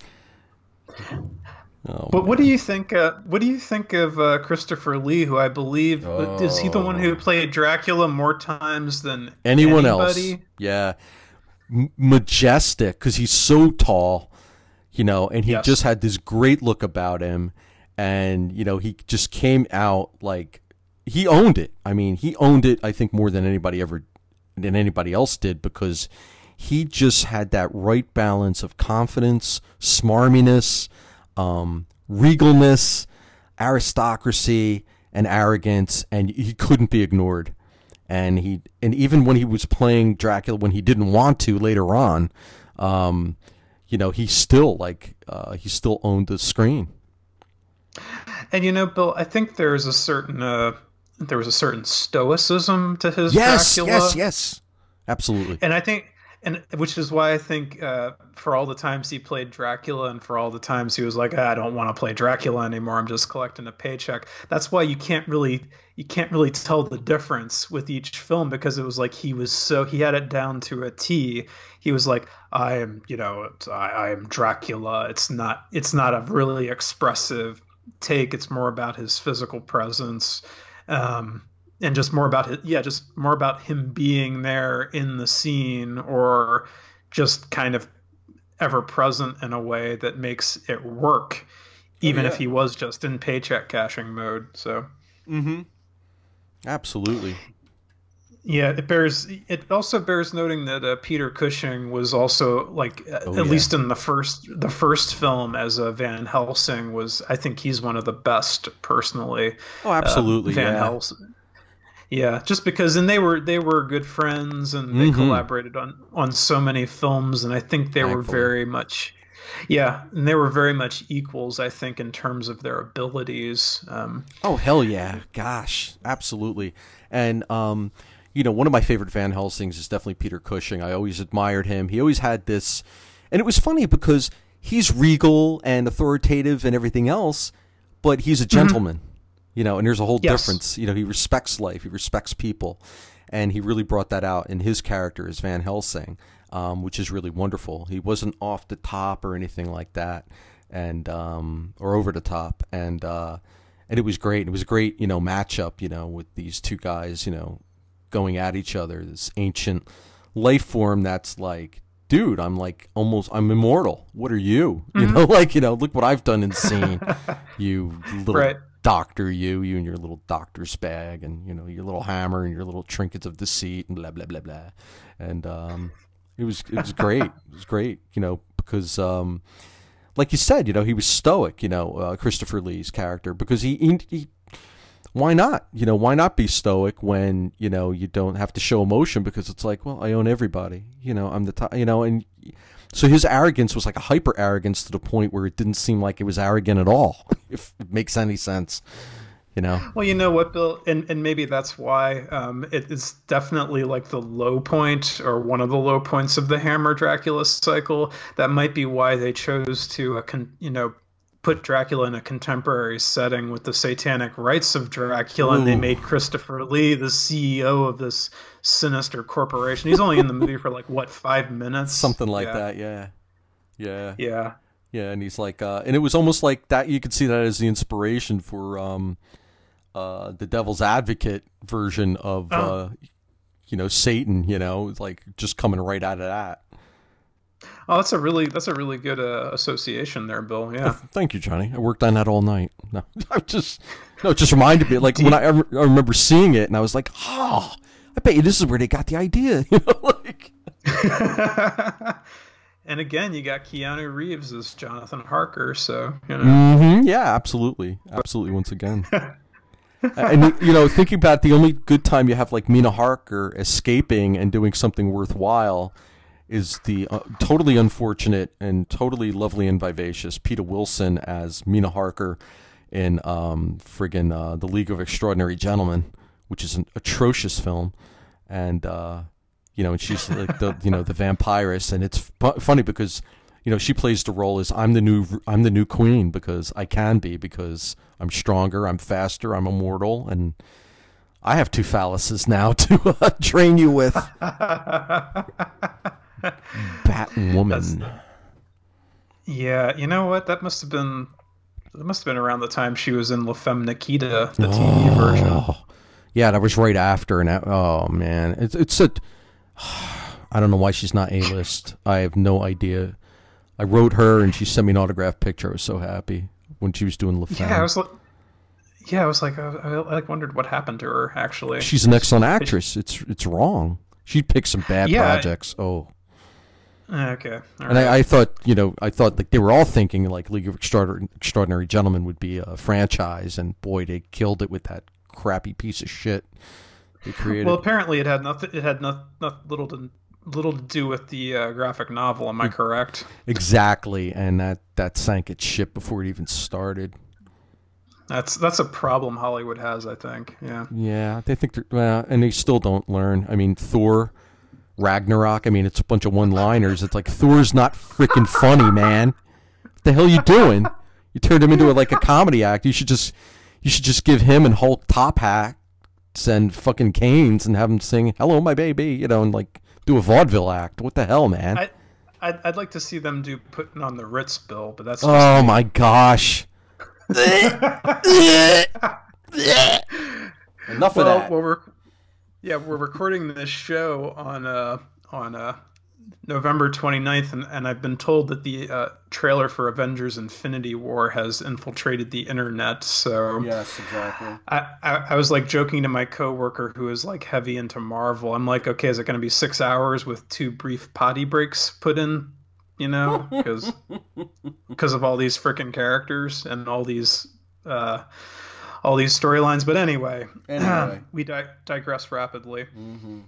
S2: Oh,
S1: But what do you think? Uh, what do you think of uh, Christopher Lee, who I believe
S2: Oh.
S1: is he the one who played Dracula more times than
S2: anyone
S1: anybody?
S2: else? Yeah, M- majestic, because he's so tall, you know, and he
S1: Yes.
S2: just had this great look about him, and you know, he just came out like he owned it. I mean, he owned it. I think more than anybody ever than anybody else did, because he just had that right balance of confidence, smarminess, um, regalness, aristocracy, and arrogance, and he couldn't be ignored. And he, and even when he was playing Dracula, when he didn't want to later on, um, you know, he still like uh, he still owned the screen.
S1: And you know, Bill, I think there's a certain uh, there was a certain stoicism to his
S2: Yes,
S1: Dracula.
S2: yes, yes, absolutely.
S1: And I think, and which is why I think uh, for all the times he played Dracula, and for all the times he was like, ah, I don't want to play Dracula anymore, I'm just collecting a paycheck. That's why you can't really you can't really tell the difference with each film, because it was like he was so he had it down to a T. He was like, I am, you know, I, I am Dracula. It's not it's not a really expressive take. It's more about his physical presence. Um, and just more about his, yeah, just more about him being there in the scene, or just kind of ever present in a way that makes it work, even
S2: yeah.
S1: if he was just in paycheck cashing mode. So,
S2: Mm-hmm. Absolutely.
S1: yeah, it bears. It also bears noting that uh, Peter Cushing was also like, uh,
S2: Oh,
S1: at
S2: yeah.
S1: least in the first the first film as a Van Helsing was. I think he's one of the best personally.
S2: Oh, absolutely.
S1: uh, Van
S2: yeah.
S1: Helsing. Yeah, just because, and they were they were good friends, and they
S2: Mhm.
S1: collaborated on on so many films, and I think they were
S2: Thankfully.
S1: very much, yeah, and they were very much equals, I think, in terms of their abilities. Um,
S2: Oh, hell yeah. Gosh, absolutely. And, um, you know, one of my favorite Van Helsings is definitely Peter Cushing. I always admired him. He always had this, and it was funny because he's regal and authoritative and everything else, but he's a gentleman, you know, and there's a whole
S1: Yes.
S2: difference. You know, he respects life. He respects people. and he really brought that out in his character as Van Helsing, um, which is really wonderful. He wasn't off the top or anything like that, and um, or over the top, and uh, and it was great. It was a great, you know, matchup, you know, with these two guys, you know, going at each other. This ancient life form that's like, dude, I'm like almost, I'm immortal. What are you? Mm-hmm. You know, like, you know, look what I've done and seen. You little
S1: right.
S2: doctor, you, you and your little doctor's bag, and you know your little hammer and your little trinkets of deceit and blah blah blah blah. And um, it was it was great. It was great, you know, because um, like you said, you know, he was stoic. You know, uh, Christopher Lee's character, because he, he he. Why not? You know, why not be stoic when, you know, you don't have to show emotion, because it's like, well, I own everybody. You know, I'm the top, you know, and so his arrogance was like a hyper arrogance to the point where it didn't seem like it was arrogant at all, if it makes any sense, you know?
S1: Well, you know what, Bill, and, and maybe that's why um, it, it's definitely like the low point, or one of the low points of the Hammer Dracula cycle. That might be why they chose to, uh, con- you know, put Dracula in a contemporary setting with the satanic rites of Dracula. Ooh. And they made Christopher Lee the C E O of this sinister corporation. He's only in the movie for like, what, five minutes?
S2: Something like
S1: yeah.
S2: that, yeah. Yeah.
S1: Yeah.
S2: Yeah, and he's like, uh, and it was almost like that, you could see that as the inspiration for um, uh, the Devil's Advocate version of, oh. uh, you know, Satan, you know, like just coming right out of that.
S1: Oh, that's a really that's a really good uh, association there, Bill. Yeah.
S2: Oh, thank you, Johnny. I worked on that all night. No, I just no, it just reminded me. Like when I, I remember seeing it, and I was like, oh, I bet you this is where they got the idea. You know, like.
S1: And again, you got Keanu Reeves as Jonathan Harker, so you know.
S2: Mm-hmm. Yeah, absolutely, absolutely. Once again. And you know, thinking about the only good time you have like Mina Harker escaping and doing something worthwhile is the uh, totally unfortunate and totally lovely and vivacious Peter Wilson as Mina Harker in um, friggin' uh, The League of Extraordinary Gentlemen, which is an atrocious film, and uh, you know, and she's like the you know the vampiress, and it's fu- funny because you know she plays the role as I'm the new I'm the new queen, because I can be, because I'm stronger, I'm faster, I'm immortal, and I have two phalluses now to uh, train you with. Batwoman. That's,
S1: yeah, you know what? That must have been that must have been around the time she was in La Femme Nikita, the
S2: oh,
S1: T V version.
S2: Yeah, that was right after, and that, oh man, it's it's a. I don't know why she's not A-list. I have no idea. I wrote her, and she sent me an autographed picture. I was so happy when she was doing La Femme.
S1: Yeah, I was like, yeah, I was like, I, I like wondered what happened to her. Actually,
S2: she's an excellent actress. It's it's wrong. She picked some bad
S1: yeah,
S2: projects. Oh.
S1: Okay. All
S2: and
S1: right.
S2: I, I thought, you know, I thought like they were all thinking like League of Extraordinary, Extraordinary Gentlemen would be a franchise, and boy, they killed it with that crappy piece of shit they created.
S1: Well, apparently it had nothing. It had not, not little to little to do with the uh, graphic novel. Am I correct?
S2: Exactly, and that that sank its ship before it even started.
S1: That's that's a problem Hollywood has, I think. Yeah.
S2: Yeah, they think they're well, and they still don't learn. I mean, Thor. Ragnarok, I mean, it's a bunch of one-liners. It's like, Thor's not freaking funny, man. What the hell are you doing? You turned him into a, like a comedy act. You should just, you should just give him and Hulk top hats and fucking canes and have him sing "Hello, my baby," you know, and like do a vaudeville act. What the hell, man?
S1: I, I'd, I'd like to see them do Putting on the Ritz, Bill, but that's.
S2: Oh my gosh. Enough
S1: well,
S2: of that.
S1: Well, we're, yeah, we're recording this show on uh, on uh, November twenty-ninth, and, and I've been told that the uh, trailer for Avengers Infinity War has infiltrated the internet. So
S2: yes, exactly.
S1: I, I, I was like joking to my coworker who is like heavy into Marvel. I'm like, okay, is it going to be six hours with two brief potty breaks put in? You know, because because of all these freaking characters and all these uh, all these storylines. But anyway,
S2: anyway.
S1: we di- digress rapidly.
S2: Mm-hmm.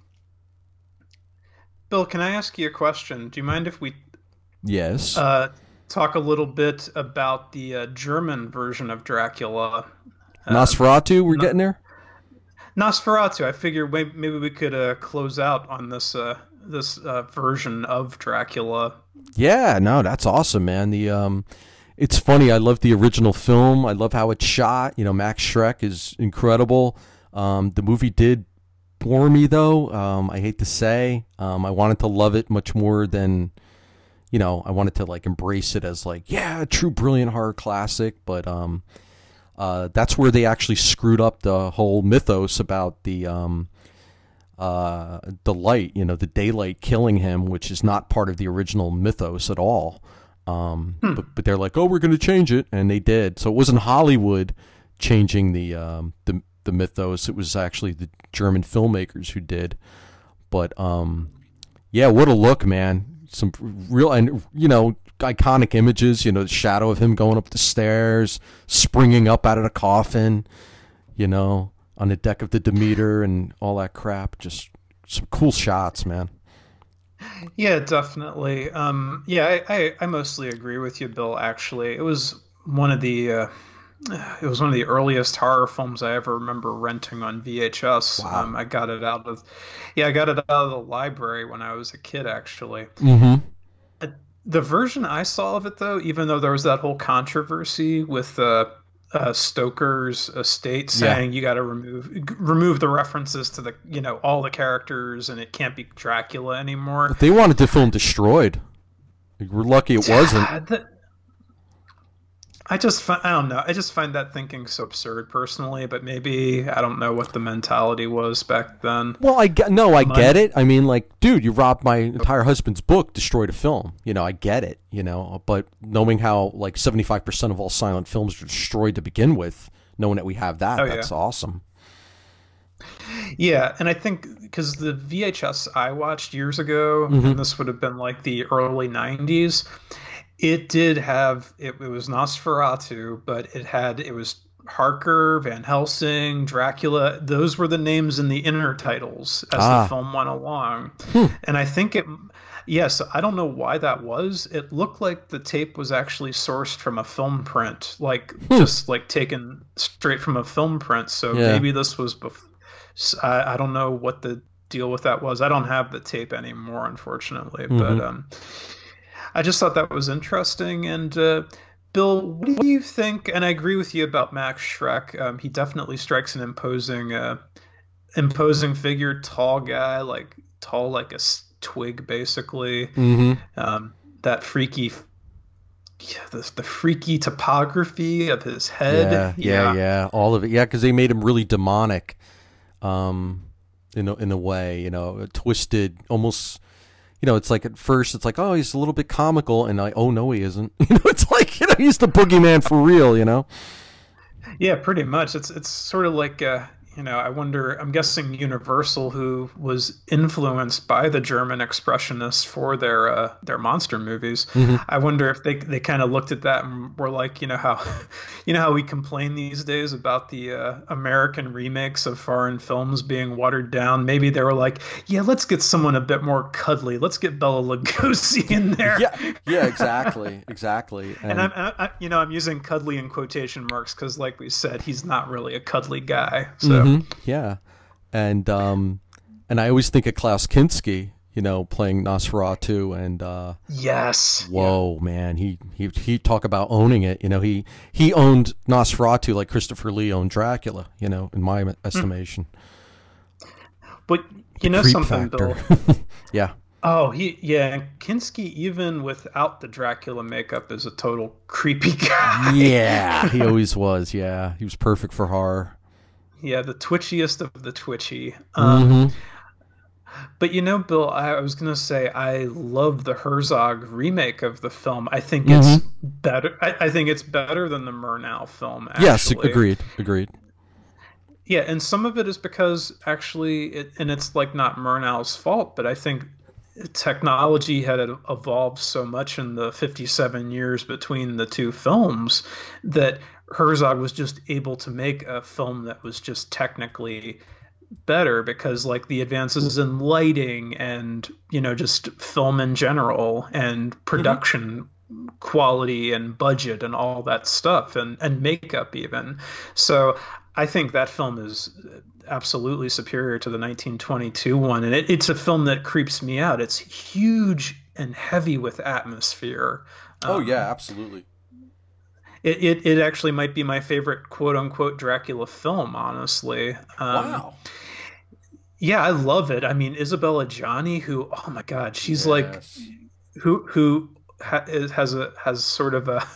S1: Bill, can I ask you a question? Do you mind if we
S2: yes
S1: uh, talk a little bit about the uh, German version of Dracula? Uh,
S2: Nosferatu, we're
S1: no-
S2: getting there?
S1: Nosferatu. I figure maybe, maybe we could uh, close out on this uh, this uh, version of Dracula.
S2: Yeah, no, that's awesome, man. The um, it's funny. I love the original film. I love how it's shot. You know, Max Schreck is incredible. Um, the movie did bore me though. Um, I hate to say, um, I wanted to love it much more than, you know, I wanted to like embrace it as like, yeah, a true brilliant horror classic. But um, uh, that's where they actually screwed up the whole mythos about the um, uh, the light, you know, the daylight killing him, which is not part of the original mythos at all. Um, hmm. but, but they're like, oh, we're going to change it. And they did. So it wasn't Hollywood changing the, um, the, the mythos. It was actually the German filmmakers who did. But, um, yeah, what a look, man. Some real, and you know, iconic images, you know, the shadow of him going up the stairs, springing up out of the coffin, you know, on the deck of the Demeter and all that crap. Just some cool shots, man.
S1: Yeah, definitely. Um, yeah, I, I, I mostly agree with you, Bill. Actually, it was one of the uh, it was one of the earliest horror films I ever remember renting on V H S.
S2: Wow.
S1: Um, I got it out of yeah, I got it out of the library when I was a kid. Actually,
S2: mm-hmm.
S1: uh, the version I saw of it, though, even though there was that whole controversy with uh, uh, Stoker's estate saying yeah. you got to remove remove the references to the you know all the characters and it can't be Dracula anymore.
S2: But they wanted the film destroyed. We're lucky it wasn't.
S1: the, I just find, I don't know. I just find that thinking so absurd personally, but maybe I don't know what the mentality was back then.
S2: Well, I get, no, I get it. I mean, like, dude, you robbed my entire husband's book, destroyed a film. You know, I get it, you know, but knowing how like seventy-five percent of all silent films are destroyed to begin with, knowing that we have that, oh, that's yeah. awesome.
S1: Yeah, and I think because the V H S I watched years ago, mm-hmm. and this would have been like the early nineties, it did have, it, it was Nosferatu, but it had, it was Harker, Van Helsing, Dracula. Those were the names in the inner titles as ah. the film went along. Hmm. And I think it, yes, I don't know why that was. It looked like the tape was actually sourced from a film print, like hmm. just like taken straight from a film print. So yeah. maybe this was before. I, I don't know what the deal with that was. I don't have the tape anymore, unfortunately, mm-hmm. but um, I just thought that was interesting. And uh, Bill, what do you think? And I agree with you about Max Schreck. Um, he definitely strikes an imposing, uh, imposing figure, tall guy, like tall like a twig, basically.
S2: Mm-hmm.
S1: Um, that freaky. Yeah, the, the freaky topography of his head.
S2: Yeah, yeah, yeah, yeah. all of it. Yeah, because they made him really demonic. Um, in a, in a way, you know, twisted, almost, you know, it's like at first it's like, oh, he's a little bit comical, and I, oh no, he isn't. You know, it's like, you know, he's the boogeyman for real, you know.
S1: Yeah, pretty much. It's it's sort of like, uh, you know, I wonder. I'm guessing Universal, who was influenced by the German expressionists for their uh, their monster movies.
S2: Mm-hmm.
S1: I wonder if they they kind of looked at that and were like, you know how, you know how we complain these days about the uh, American remakes of foreign films being watered down. Maybe they were like, yeah, let's get someone a bit more cuddly. Let's get Bela Lugosi in there.
S2: Yeah, yeah, exactly, exactly.
S1: And, and I'm, I, you know, I'm using cuddly in quotation marks because, like we said, he's not really a cuddly guy. So.
S2: Mm-hmm. Yeah, and um, and I always think of Klaus Kinski, you know, playing Nosferatu, and uh,
S1: yes,
S2: whoa, yeah. man, he he he talk about owning it. You know, he he owned Nosferatu like Christopher Lee owned Dracula. You know, in my estimation.
S1: But you know something, factor. Bill.
S2: yeah.
S1: Oh, he yeah, Kinski, even without the Dracula makeup, is a total creepy guy.
S2: Yeah, he always was. Yeah, he was perfect for horror.
S1: Yeah, the twitchiest of the twitchy. Um,
S2: mm-hmm.
S1: But you know, Bill, I was going to say I love the Herzog remake of the film. I think
S2: mm-hmm.
S1: it's better. I, I think it's better than the Murnau film. Actually.
S2: Yes, agreed, agreed.
S1: Yeah, and some of it is because actually, it, and it's like not Murnau's fault, but I think technology had evolved so much in the fifty-seven years between the two films that Herzog was just able to make a film that was just technically better because like the advances in lighting and, you know, just film in general and production mm-hmm. quality and budget and all that stuff and, and makeup even. So I think that film is absolutely superior to the nineteen twenty-two one. And it, it's a film that creeps me out. It's huge and heavy with atmosphere.
S2: Oh,
S1: um,
S2: yeah, absolutely.
S1: It, it it actually might be my favorite quote unquote Dracula film, honestly. Um,
S2: wow.
S1: Yeah, I love it. I mean, Isabella Johnny, who, oh my God, she's like,
S2: Yes.
S1: who who ha is, has a has sort of a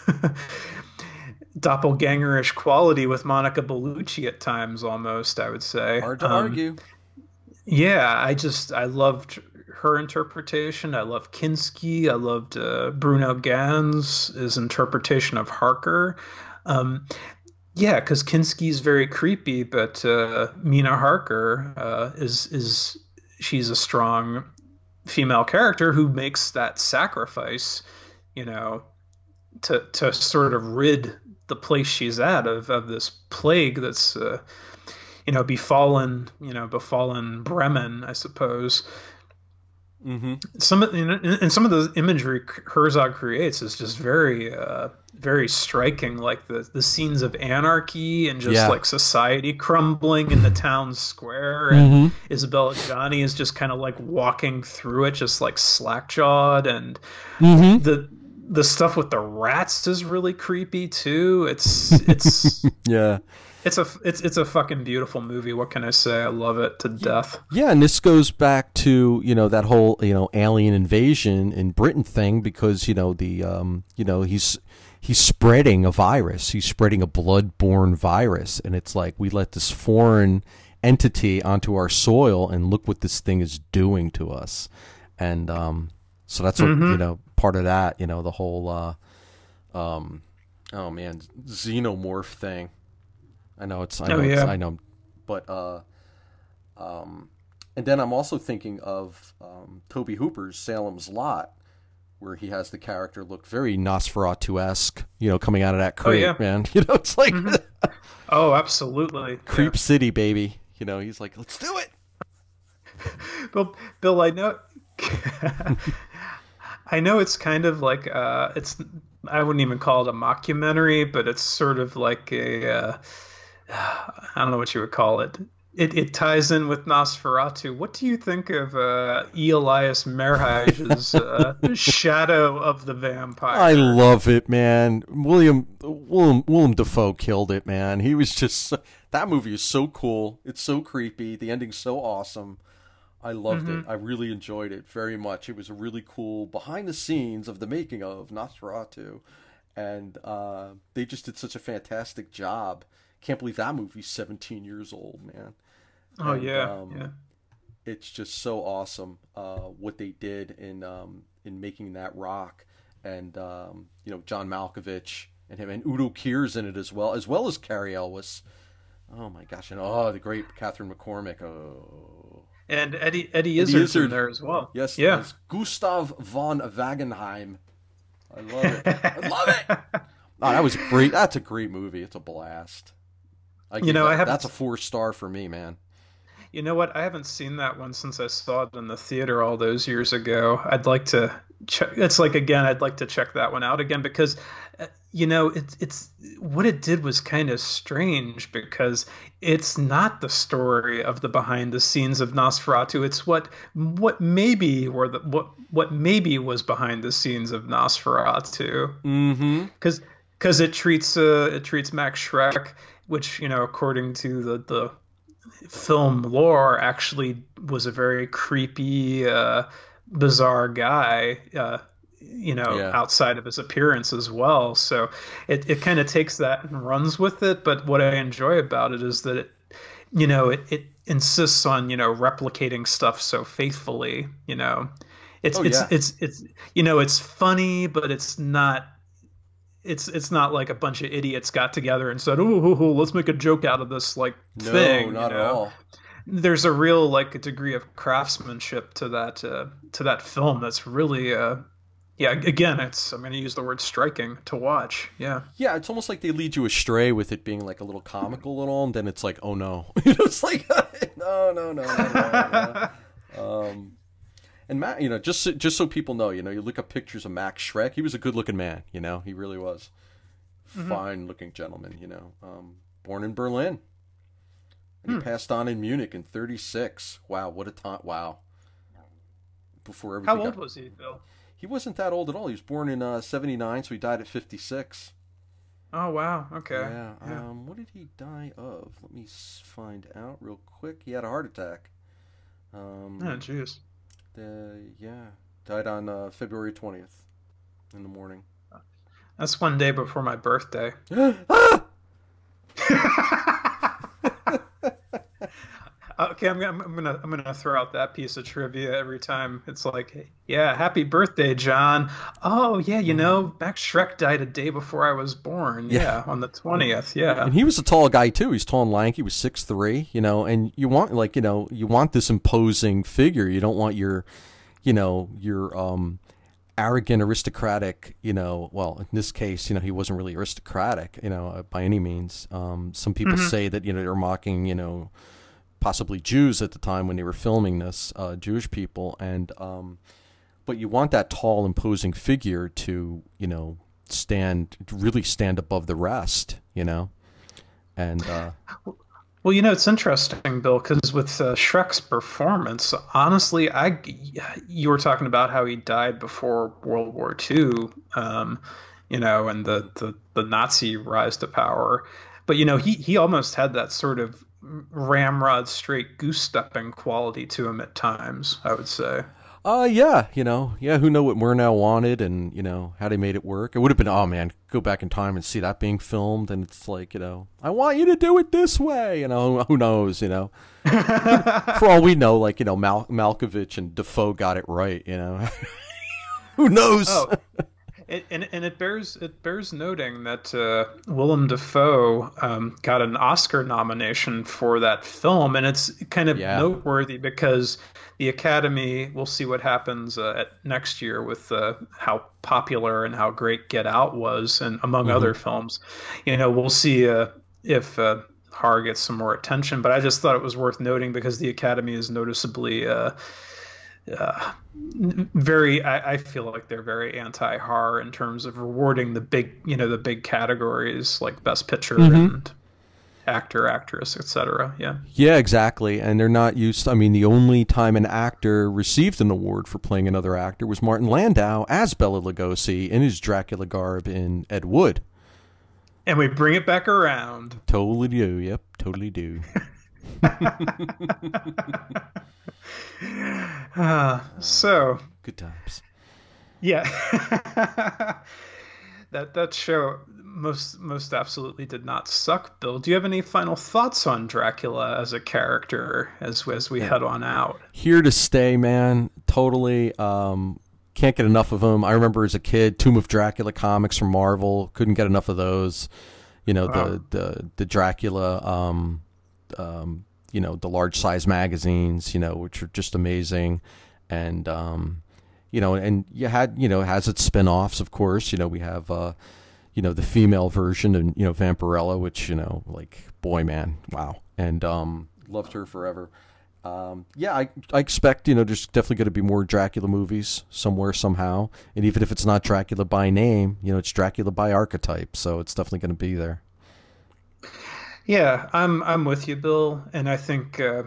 S1: doppelgangerish quality with Monica Bellucci at times, almost, I would say.
S2: Hard to
S1: Um,
S2: argue.
S1: yeah, I just I loved her interpretation. I loved Kinski. I loved uh, Bruno Ganz' his interpretation of Harker. Um, yeah, because Kinski's very creepy, but uh, Mina Harker uh, is is she's a strong female character who makes that sacrifice, you know, to to sort of rid the place she's at of of this plague that's uh, you know befallen you know befallen Bremen, I suppose.
S2: Mm-hmm.
S1: Some of you know, and some of the imagery Herzog creates is just very uh, very striking, like the the scenes of anarchy and just
S2: Yeah.
S1: like society crumbling in the town square, and
S2: Mm-hmm.
S1: Isabella Johnny is just kind of like walking through it, just like slack jawed, and
S2: Mm-hmm.
S1: the the stuff with the rats is really creepy too. It's it's
S2: Yeah.
S1: it's a it's it's a fucking beautiful movie. What can I say? I love it to death.
S2: Yeah, and this goes back to, you know, that whole, you know, alien invasion in Britain thing, because, you know, the um you know, he's he's spreading a virus. He's spreading a blood-borne virus, and it's like we let this foreign entity onto our soil, and look what this thing is doing to us. And um so that's what, you
S1: Hmm.
S2: know, part of that, you know, the whole uh um oh man, xenomorph thing. I know it's I
S1: Oh
S2: know it's
S1: yeah.
S2: I know but uh um, and then I'm also thinking of um, Toby Hooper's Salem's Lot, where he has the character look very Nosferatu-esque, you know, coming out of that
S1: Oh
S2: crate,
S1: yeah.
S2: man. You know, it's like
S1: Hmm. Oh, absolutely. Yeah.
S2: Creep City, baby. You know, he's like, let's do it.
S1: Bill, Bill, I know, I know it's kind of like uh, it's. I wouldn't even call it a mockumentary, but it's sort of like a. Uh, I don't know what you would call it. It it ties in with Nosferatu. What do you think of uh, E. Elias Merheige's uh, Shadow of the
S2: I
S1: Vampire?
S2: love it, man. William William Willem Dafoe killed it, man. He was just so- that movie is so cool. It's so creepy. The ending's so awesome. I loved it.
S1: Hmm.
S2: I really enjoyed it very much. It was a really cool behind the scenes of the making of Nosferatu, and uh, they just did such a fantastic job. Can't believe that movie's seventeen years old, man.
S1: Oh
S2: And
S1: yeah,
S2: um,
S1: yeah.
S2: it's just so awesome uh, what they did in um, in making that rock, and um, you know, John Malkovich and him, and Udo Kier's in it as well, as well as Carrie Elwes. Oh my gosh, and oh, the great Catherine McCormick. Oh,
S1: And Eddie Eddie
S2: Eddie
S1: Izzard's in
S2: Izzard.
S1: there as well.
S2: Yes,
S1: Yeah.
S2: as Gustav von Wagenheim. I love it. I love it. Oh, that was a great. That's a great movie. It's a blast. I
S1: You
S2: give
S1: know, I
S2: that.
S1: haven't.
S2: That's a four star for me, man.
S1: You know what? I haven't seen that one since I saw it in the theater all those years ago. I'd like to check. It's like again, I'd like to check that one out again because, uh, you know, it's it's what it did was kind of strange because it's not the story of the behind the scenes of Nosferatu. It's what what maybe were the what what maybe was behind the scenes of Nosferatu
S2: Mm-hmm.
S1: because because it treats uh it treats Max Schreck, which you know according to the the film lore actually was a very creepy, uh, bizarre guy, uh, you know,
S2: Yeah.
S1: outside of his appearance as well. So it, it kind of takes that and runs with it. But what I enjoy about it is that it, you know, it, it insists on, you know, replicating stuff so faithfully, you know. It's
S2: Oh
S1: it's
S2: yeah.
S1: it's it's you know, it's funny, but it's not it's it's not like a bunch of idiots got together and said, "Oh, oh, oh, let's make a joke out of this like
S2: No,
S1: thing." You
S2: not at
S1: know,
S2: all.
S1: there's a real like a degree of craftsmanship to that uh, to that film that's really uh yeah. Again, it's I'm going to use the word striking to watch. Yeah.
S2: Yeah, it's almost like they lead you astray with it being like a little comical and all, and then it's like, oh no, you know, it's like, no, no, no, no, no. no. Um, and Matt, you know, just so, just so people know, you know, you look up pictures of Max Schreck. He was a good-looking man, you know, he really was,
S1: Hmm.
S2: fine-looking gentleman, you know. Um, born in Berlin, and he
S1: Hmm.
S2: passed on in Munich in thirty-six. Wow, what a time! Wow, before
S1: How
S2: everything
S1: old
S2: got.
S1: was he, Bill?
S2: He wasn't that old at all. He was born in uh, seventy-nine, so he died at fifty-six.
S1: Oh wow. Okay.
S2: Yeah.
S1: Yeah.
S2: Um, what did he die of? Let me s- find out real quick. He had a heart attack. Um,
S1: Oh, jeez.
S2: the, yeah, died on uh, February twentieth in the morning.
S1: That's one day before my birthday.
S2: Ah!
S1: Okay, I'm, gonna- I'm gonna I'm gonna throw out that piece of trivia every time. It's like, hey, yeah, happy birthday, John. Oh yeah, you know, Max Shrek died a day before I was born.
S2: Yeah.
S1: Yeah, on the twentieth.
S2: And
S1: Yeah.
S2: he was a tall guy too. He's tall and lanky. He was six three, you know, and you want like, you know, you want this imposing figure. You don't want your, you know, your um arrogant aristocratic, you know, well, in this case, you know, he wasn't really aristocratic, you know, uh, by any means. Um some people
S1: Hmm.
S2: say that, you know, they're mocking, you know, possibly Jews at the time when they were filming this, uh Jewish people, and um but you want that tall imposing figure to, you know, stand really stand above the rest, you know. And uh,
S1: Well, you know, it's interesting, Bill, because with uh, Shrek's performance, honestly, I you were talking about how he died before World War Two, um, you know, and the, the the Nazi rise to power. But you know, he he almost had that sort of ramrod straight goose stepping quality to him at times, I would say.
S2: uh, yeah, you know, yeah, who know what Murnau wanted, and you know how they made it work. It would have been, oh man, go back in time and see that being filmed, and it's like, you know, I want you to do it this way, you know, who knows, you know. For all we know, like, you know, Mal- Malkovich and Defoe got it right, you know. Who knows?
S1: Oh, it, and and it bears it bears noting that uh, Willem Dafoe um, got an Oscar nomination for that film, and it's kind of
S2: Yeah.
S1: noteworthy because the Academy. We'll see what happens uh, at next year with uh, how popular and how great Get Out was, and among
S2: Mm-hmm.
S1: other films. You know, we'll see uh, if uh, Har gets some more attention. But I just thought it was worth noting because the Academy is noticeably. Uh, uh, very I, I feel like they're very anti-horror in terms of rewarding the big you know the big categories like best picture
S2: Mm-hmm.
S1: and actor actress etc. Yeah.
S2: Yeah, exactly. And they're not used. I mean, the only time an actor received an award for playing another actor was Martin Landau as Bela Lugosi in his Dracula garb in Ed Wood.
S1: And we bring it back around.
S2: Totally do. Yep, totally do.
S1: uh, so
S2: Good times.
S1: yeah. that that show most most absolutely did not suck. Bill, do you have any final thoughts on Dracula as a character as as we head on out?
S2: Here to stay, man. Totally. Um, can't get enough of them. I remember as a kid, Tomb of Dracula comics from Marvel. Couldn't get enough of those. You know,
S1: Wow.
S2: the the the Dracula. Um, um, you know, the large size magazines. You know, which are just amazing, and um, you know, and you had you know it has its spin-offs, of course. You know, we have uh, you know the female version, and you know Vampirella, which you know, like boy, man, wow, and um, loved her forever. Um, yeah, I, I expect, you know, there's definitely going to be more Dracula movies somewhere, somehow. And even if it's not Dracula by name, you know, it's Dracula by archetype. So it's definitely going to be there.
S1: Yeah, I'm I'm with you, Bill, and I think uh,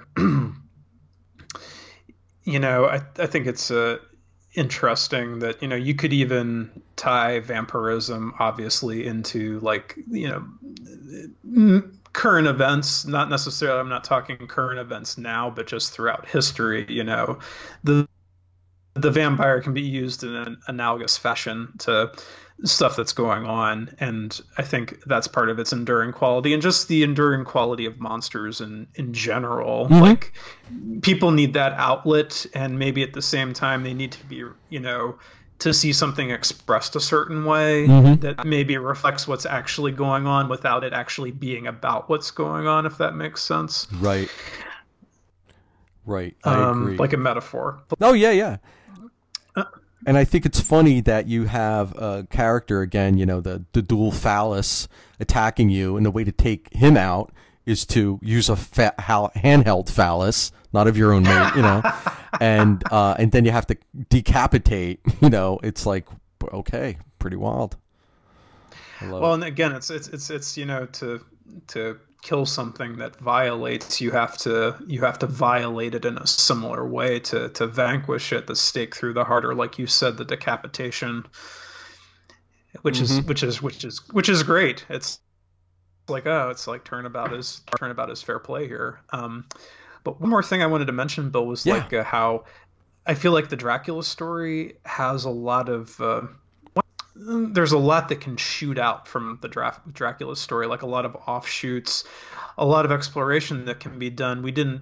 S1: you know I I think it's uh, interesting that you know you could even tie vampirism obviously into like you know m- current events. Not necessarily, I'm not talking current events now, but just throughout history. You know, the the vampire can be used in an analogous fashion to stuff that's going on, and I think that's part of its enduring quality and just the enduring quality of monsters in in general.
S2: Mhm.
S1: Like people need that outlet, and maybe at the same time they need to be you know to see something expressed a certain way
S2: Mhm.
S1: that maybe reflects what's actually going on without it actually being about what's going on, if that makes sense.
S2: Right. Right. I
S1: Um,
S2: agree.
S1: like a metaphor.
S2: Oh, yeah, yeah.
S1: Uh,
S2: And I think it's funny that you have a character, again, you know, the, the dual phallus attacking you, and the way to take him out is to use a fa- hal- handheld phallus, not of your own mate, you know, and uh, and then you have to decapitate, you know, it's like, okay, pretty wild. I love
S1: Well,
S2: it.
S1: and again, it's it's it's it's you know to to kill something that violates, you have to you have to violate it in a similar way to to vanquish it. The stake through the heart, or like you said, the decapitation, which is
S2: Mhm.
S1: which is which is which is great. It's like oh, it's like turnabout is turnabout is fair play here. Um, But one more thing I wanted to mention, Bill, was
S2: Yeah.
S1: like uh, how I feel like the Dracula story has a lot of uh, there's a lot that can shoot out from the Dra- Dracula story, like a lot of offshoots, a lot of exploration that can be done. We didn't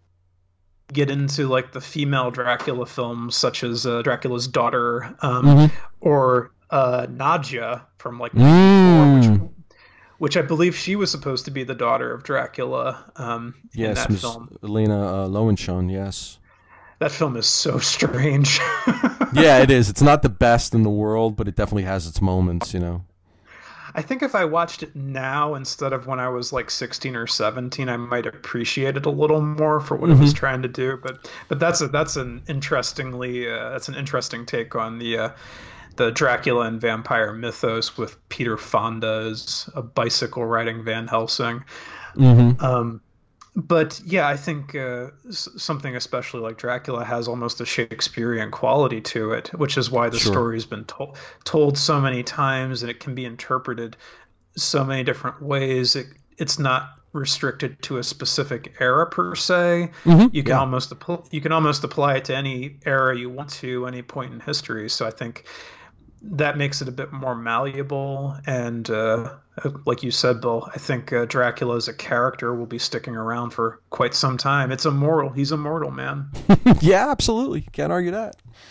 S1: get into like the female Dracula films, such as uh, Dracula's Daughter, um,
S2: Mm-hmm.
S1: or uh, Nadia from like ninety-four, which
S2: Mm.
S1: which I believe she was supposed to be the daughter of Dracula um, in
S2: Yes,
S1: that
S2: Miss
S1: film.
S2: Elena uh, Lowenschon, yes.
S1: That film is so strange.
S2: Yeah, it is. It's not the best in the world, but it definitely has its moments, you know.
S1: I think if I watched it now instead of when I was like sixteen or seventeen, I might appreciate it a little more for what it was
S2: Mm-hmm.
S1: trying to do. But but that's a that's an interestingly uh, that's an interesting take on the uh, the Dracula and vampire mythos with Peter Fonda as a bicycle riding Van Helsing.
S2: Mm-hmm.
S1: Um, but yeah, I think uh, s- something especially like Dracula has almost a Shakespearean quality to it, which is why the
S2: Sure.
S1: story's been told told so many times, and it can be interpreted so many different ways. It, it's not restricted to a specific era per se.
S2: Mm-hmm.
S1: You can
S2: Yeah.
S1: almost appl- you can almost apply it to any era you want to, any point in history. So I think that makes it a bit more malleable. And uh, like you said, Bill, I think uh, Dracula as a character will be sticking around for quite some time. It's immortal. He's immortal, man.
S2: Yeah, absolutely. Can't argue that.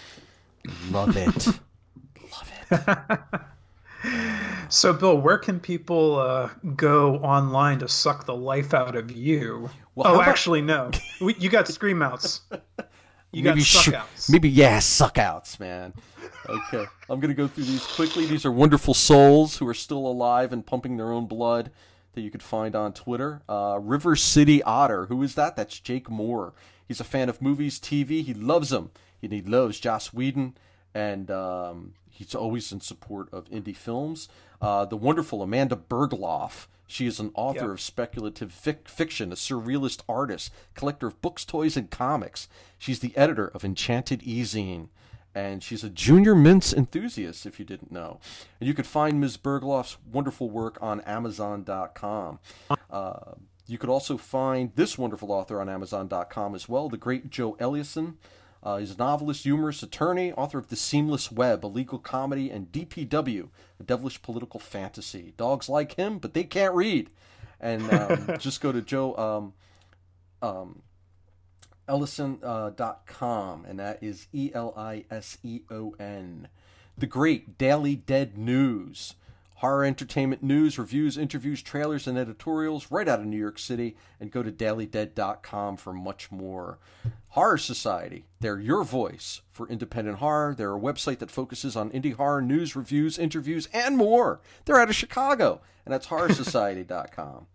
S2: Love it. Love it.
S1: So, Bill, where can people uh, go online to suck the life out of you?
S2: Well, how
S1: oh,
S2: about-
S1: actually, no. We, you got scream outs. You got
S2: maybe
S1: suck
S2: sh-
S1: outs.
S2: maybe yeah, suck outs, man. Okay, I'm gonna go through these quickly. These are wonderful souls who are still alive and pumping their own blood that you could find on Twitter. Uh, River City Otter, who is that? That's Jake Moore. He's a fan of movies, T V. He loves them. He, he loves Joss Whedon, and um, he's always in support of indie films. Uh, the wonderful Amanda Bergloff. She is an author
S1: Yep.
S2: of speculative fic- fiction, a surrealist artist, collector of books, toys, and comics. She's the editor of Enchanted E-Zine, and she's a junior mints enthusiast, if you didn't know. And you can find Miz Bergloff's wonderful work on Amazon dot com. Uh, you could also find this wonderful author on Amazon dot com as well, the great Joe Eliason. Uh, he's a novelist, humorist, attorney, author of The Seamless Web, a legal comedy, and D P W, a devilish political fantasy. Dogs like him, but they can't read. And um, just go to Joe um, um, Ellison dot com, and that is E L I S E O N. The great Daily Dead News. Horror entertainment news, reviews, interviews, trailers, and editorials right out of New York City. And go to daily dead dot com for much more. Horror Society. They're your voice for independent horror. They're a website that focuses on indie horror news, reviews, interviews, and more. They're out of Chicago, and that's horror society dot com.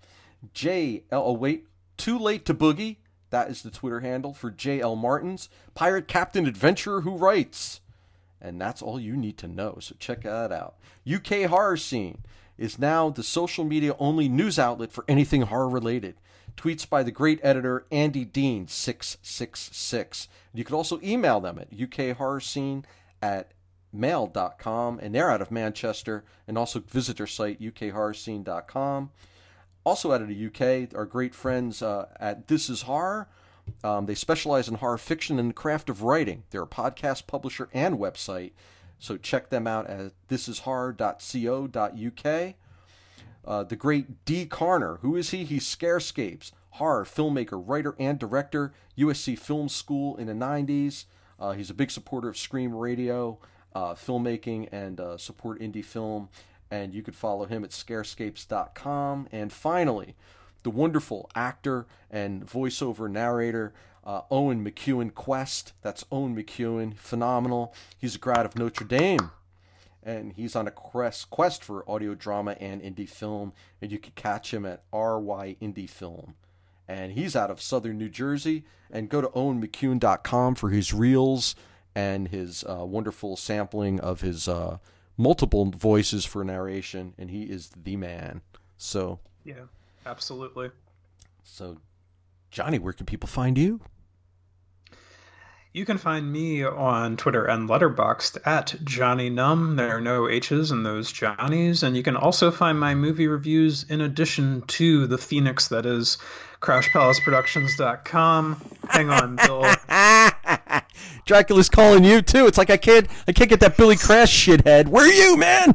S2: J L, oh wait, Too Late to Boogie. That is the Twitter handle for J L Martins. Pirate Captain Adventurer who writes. And that's all you need to know, so check that out. U K Horror Scene is now the social media only news outlet for anything horror related. Tweets by the great editor Andy Dean six six six. You can also email them at U K Horror Scene at mail dot com, and they're out of Manchester. And also visit their site U K horror scene dot com. Also out of the U K, our great friends uh, at This Is Horror. Um, they specialize in horror fiction and the craft of writing. They're a podcast publisher and website, so check them out at this is horror dot co dot U K. Uh, the great D. Carner, who is he? He's Scarescapes, horror filmmaker, writer, and director, U S C Film School in the nineties. Uh, he's a big supporter of Scream Radio, uh, filmmaking, and uh, support indie film. And you could follow him at scarescapes dot com. And finally, the wonderful actor and voiceover narrator, uh, Owen McEwen Quest. That's Owen McEwen. Phenomenal. He's a grad of Notre Dame. And he's on a quest, quest for audio drama and indie film. And you can catch him at R Y Indie Film. And he's out of southern New Jersey. And go to owen mcewen dot com for his reels and his uh, wonderful sampling of his uh, multiple voices for narration. And he is the man. So...
S1: Yeah, absolutely.
S2: So, Johnny, where can people find you?
S1: You can find me on Twitter and Letterboxd at Johnny Numb. There are no H's in those Johnnies. And you can also find my movie reviews in addition to the Phoenix that is crash palace productions dot com. Hang on, Bill.
S2: Dracula's calling you too. It's like I can't I can't get that Billy Crash shithead. Where are you, man?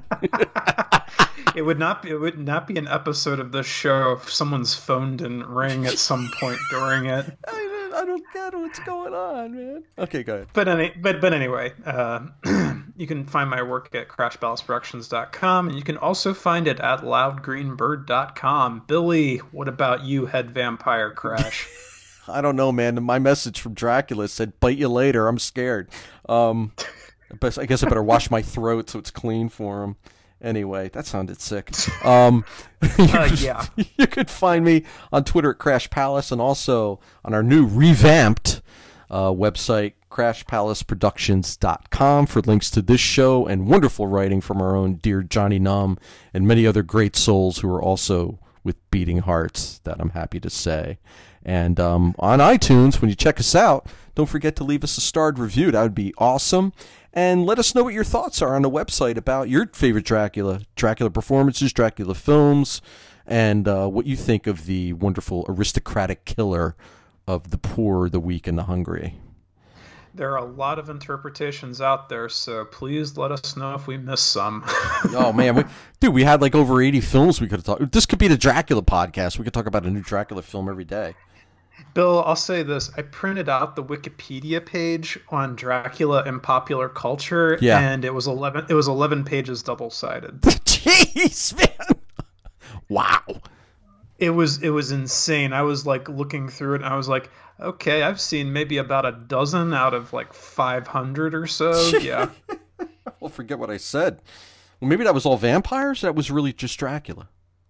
S1: It would not be it would not be an episode of this show if someone's phone didn't ring at some point during it.
S2: I don't, I don't get what's going on, man. Okay, go ahead.
S1: But any but but anyway, uh, you can find my work at crash palace productions dot com, and you can also find it at loud green bird dot com. Billy, what about you, head vampire Crash?
S2: I don't know, man. My message from Dracula said, "Bite you later." I'm scared. Um, but I guess I better wash my throat so it's clean for him. Anyway, that sounded sick. Um, you,
S1: uh,
S2: could,
S1: yeah.
S2: you could find me on Twitter at Crash Palace and also on our new revamped uh, website, crash palace productions dot com, for links to this show and wonderful writing from our own dear Johnny Numb and many other great souls who are also with beating hearts, that I'm happy to say. And um, on iTunes, when you check us out, don't forget to leave us a starred review. That would be awesome. And let us know what your thoughts are on the website about your favorite Dracula, Dracula performances, Dracula films, and uh, what you think of the wonderful aristocratic killer of the poor, the weak, and the hungry.
S1: There are a lot of interpretations out there, so please let us know if we miss some.
S2: Oh, man. We, dude, we had like over eighty films we could have talked. This could be the Dracula podcast. We could talk about a new Dracula film every day.
S1: Bill, I'll say this. I printed out the Wikipedia page on Dracula and popular culture,
S2: yeah.
S1: and it was eleven it was eleven pages double-sided.
S2: Jeez, man. Wow.
S1: It was it was insane. I was like looking through it and I was like, okay, I've seen maybe about a dozen out of like five hundred or so. Yeah.
S2: Well, forget what I said. Well, maybe that was all vampires? That was really just Dracula.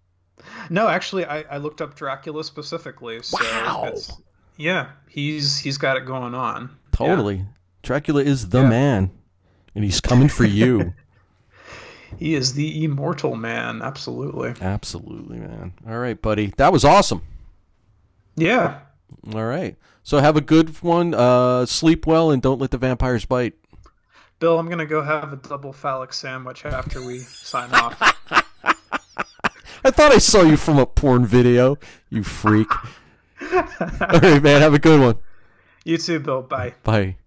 S1: No, actually, I, I looked up Dracula specifically. So
S2: wow.
S1: It's, yeah, he's he's got it going on.
S2: Totally.
S1: Yeah.
S2: Dracula is the
S1: yeah.
S2: man, and he's coming for you.
S1: He is the immortal man. Absolutely.
S2: Absolutely, man. All right, buddy. That was awesome.
S1: Yeah.
S2: All right. So have a good one. Uh, sleep well, and don't let the vampires bite.
S1: Bill, I'm going to go have a double phallic sandwich after we sign off.
S2: I thought I saw you from a porn video, you freak. All right, man. Have a good one.
S1: You too, Bill. Bye.
S2: Bye.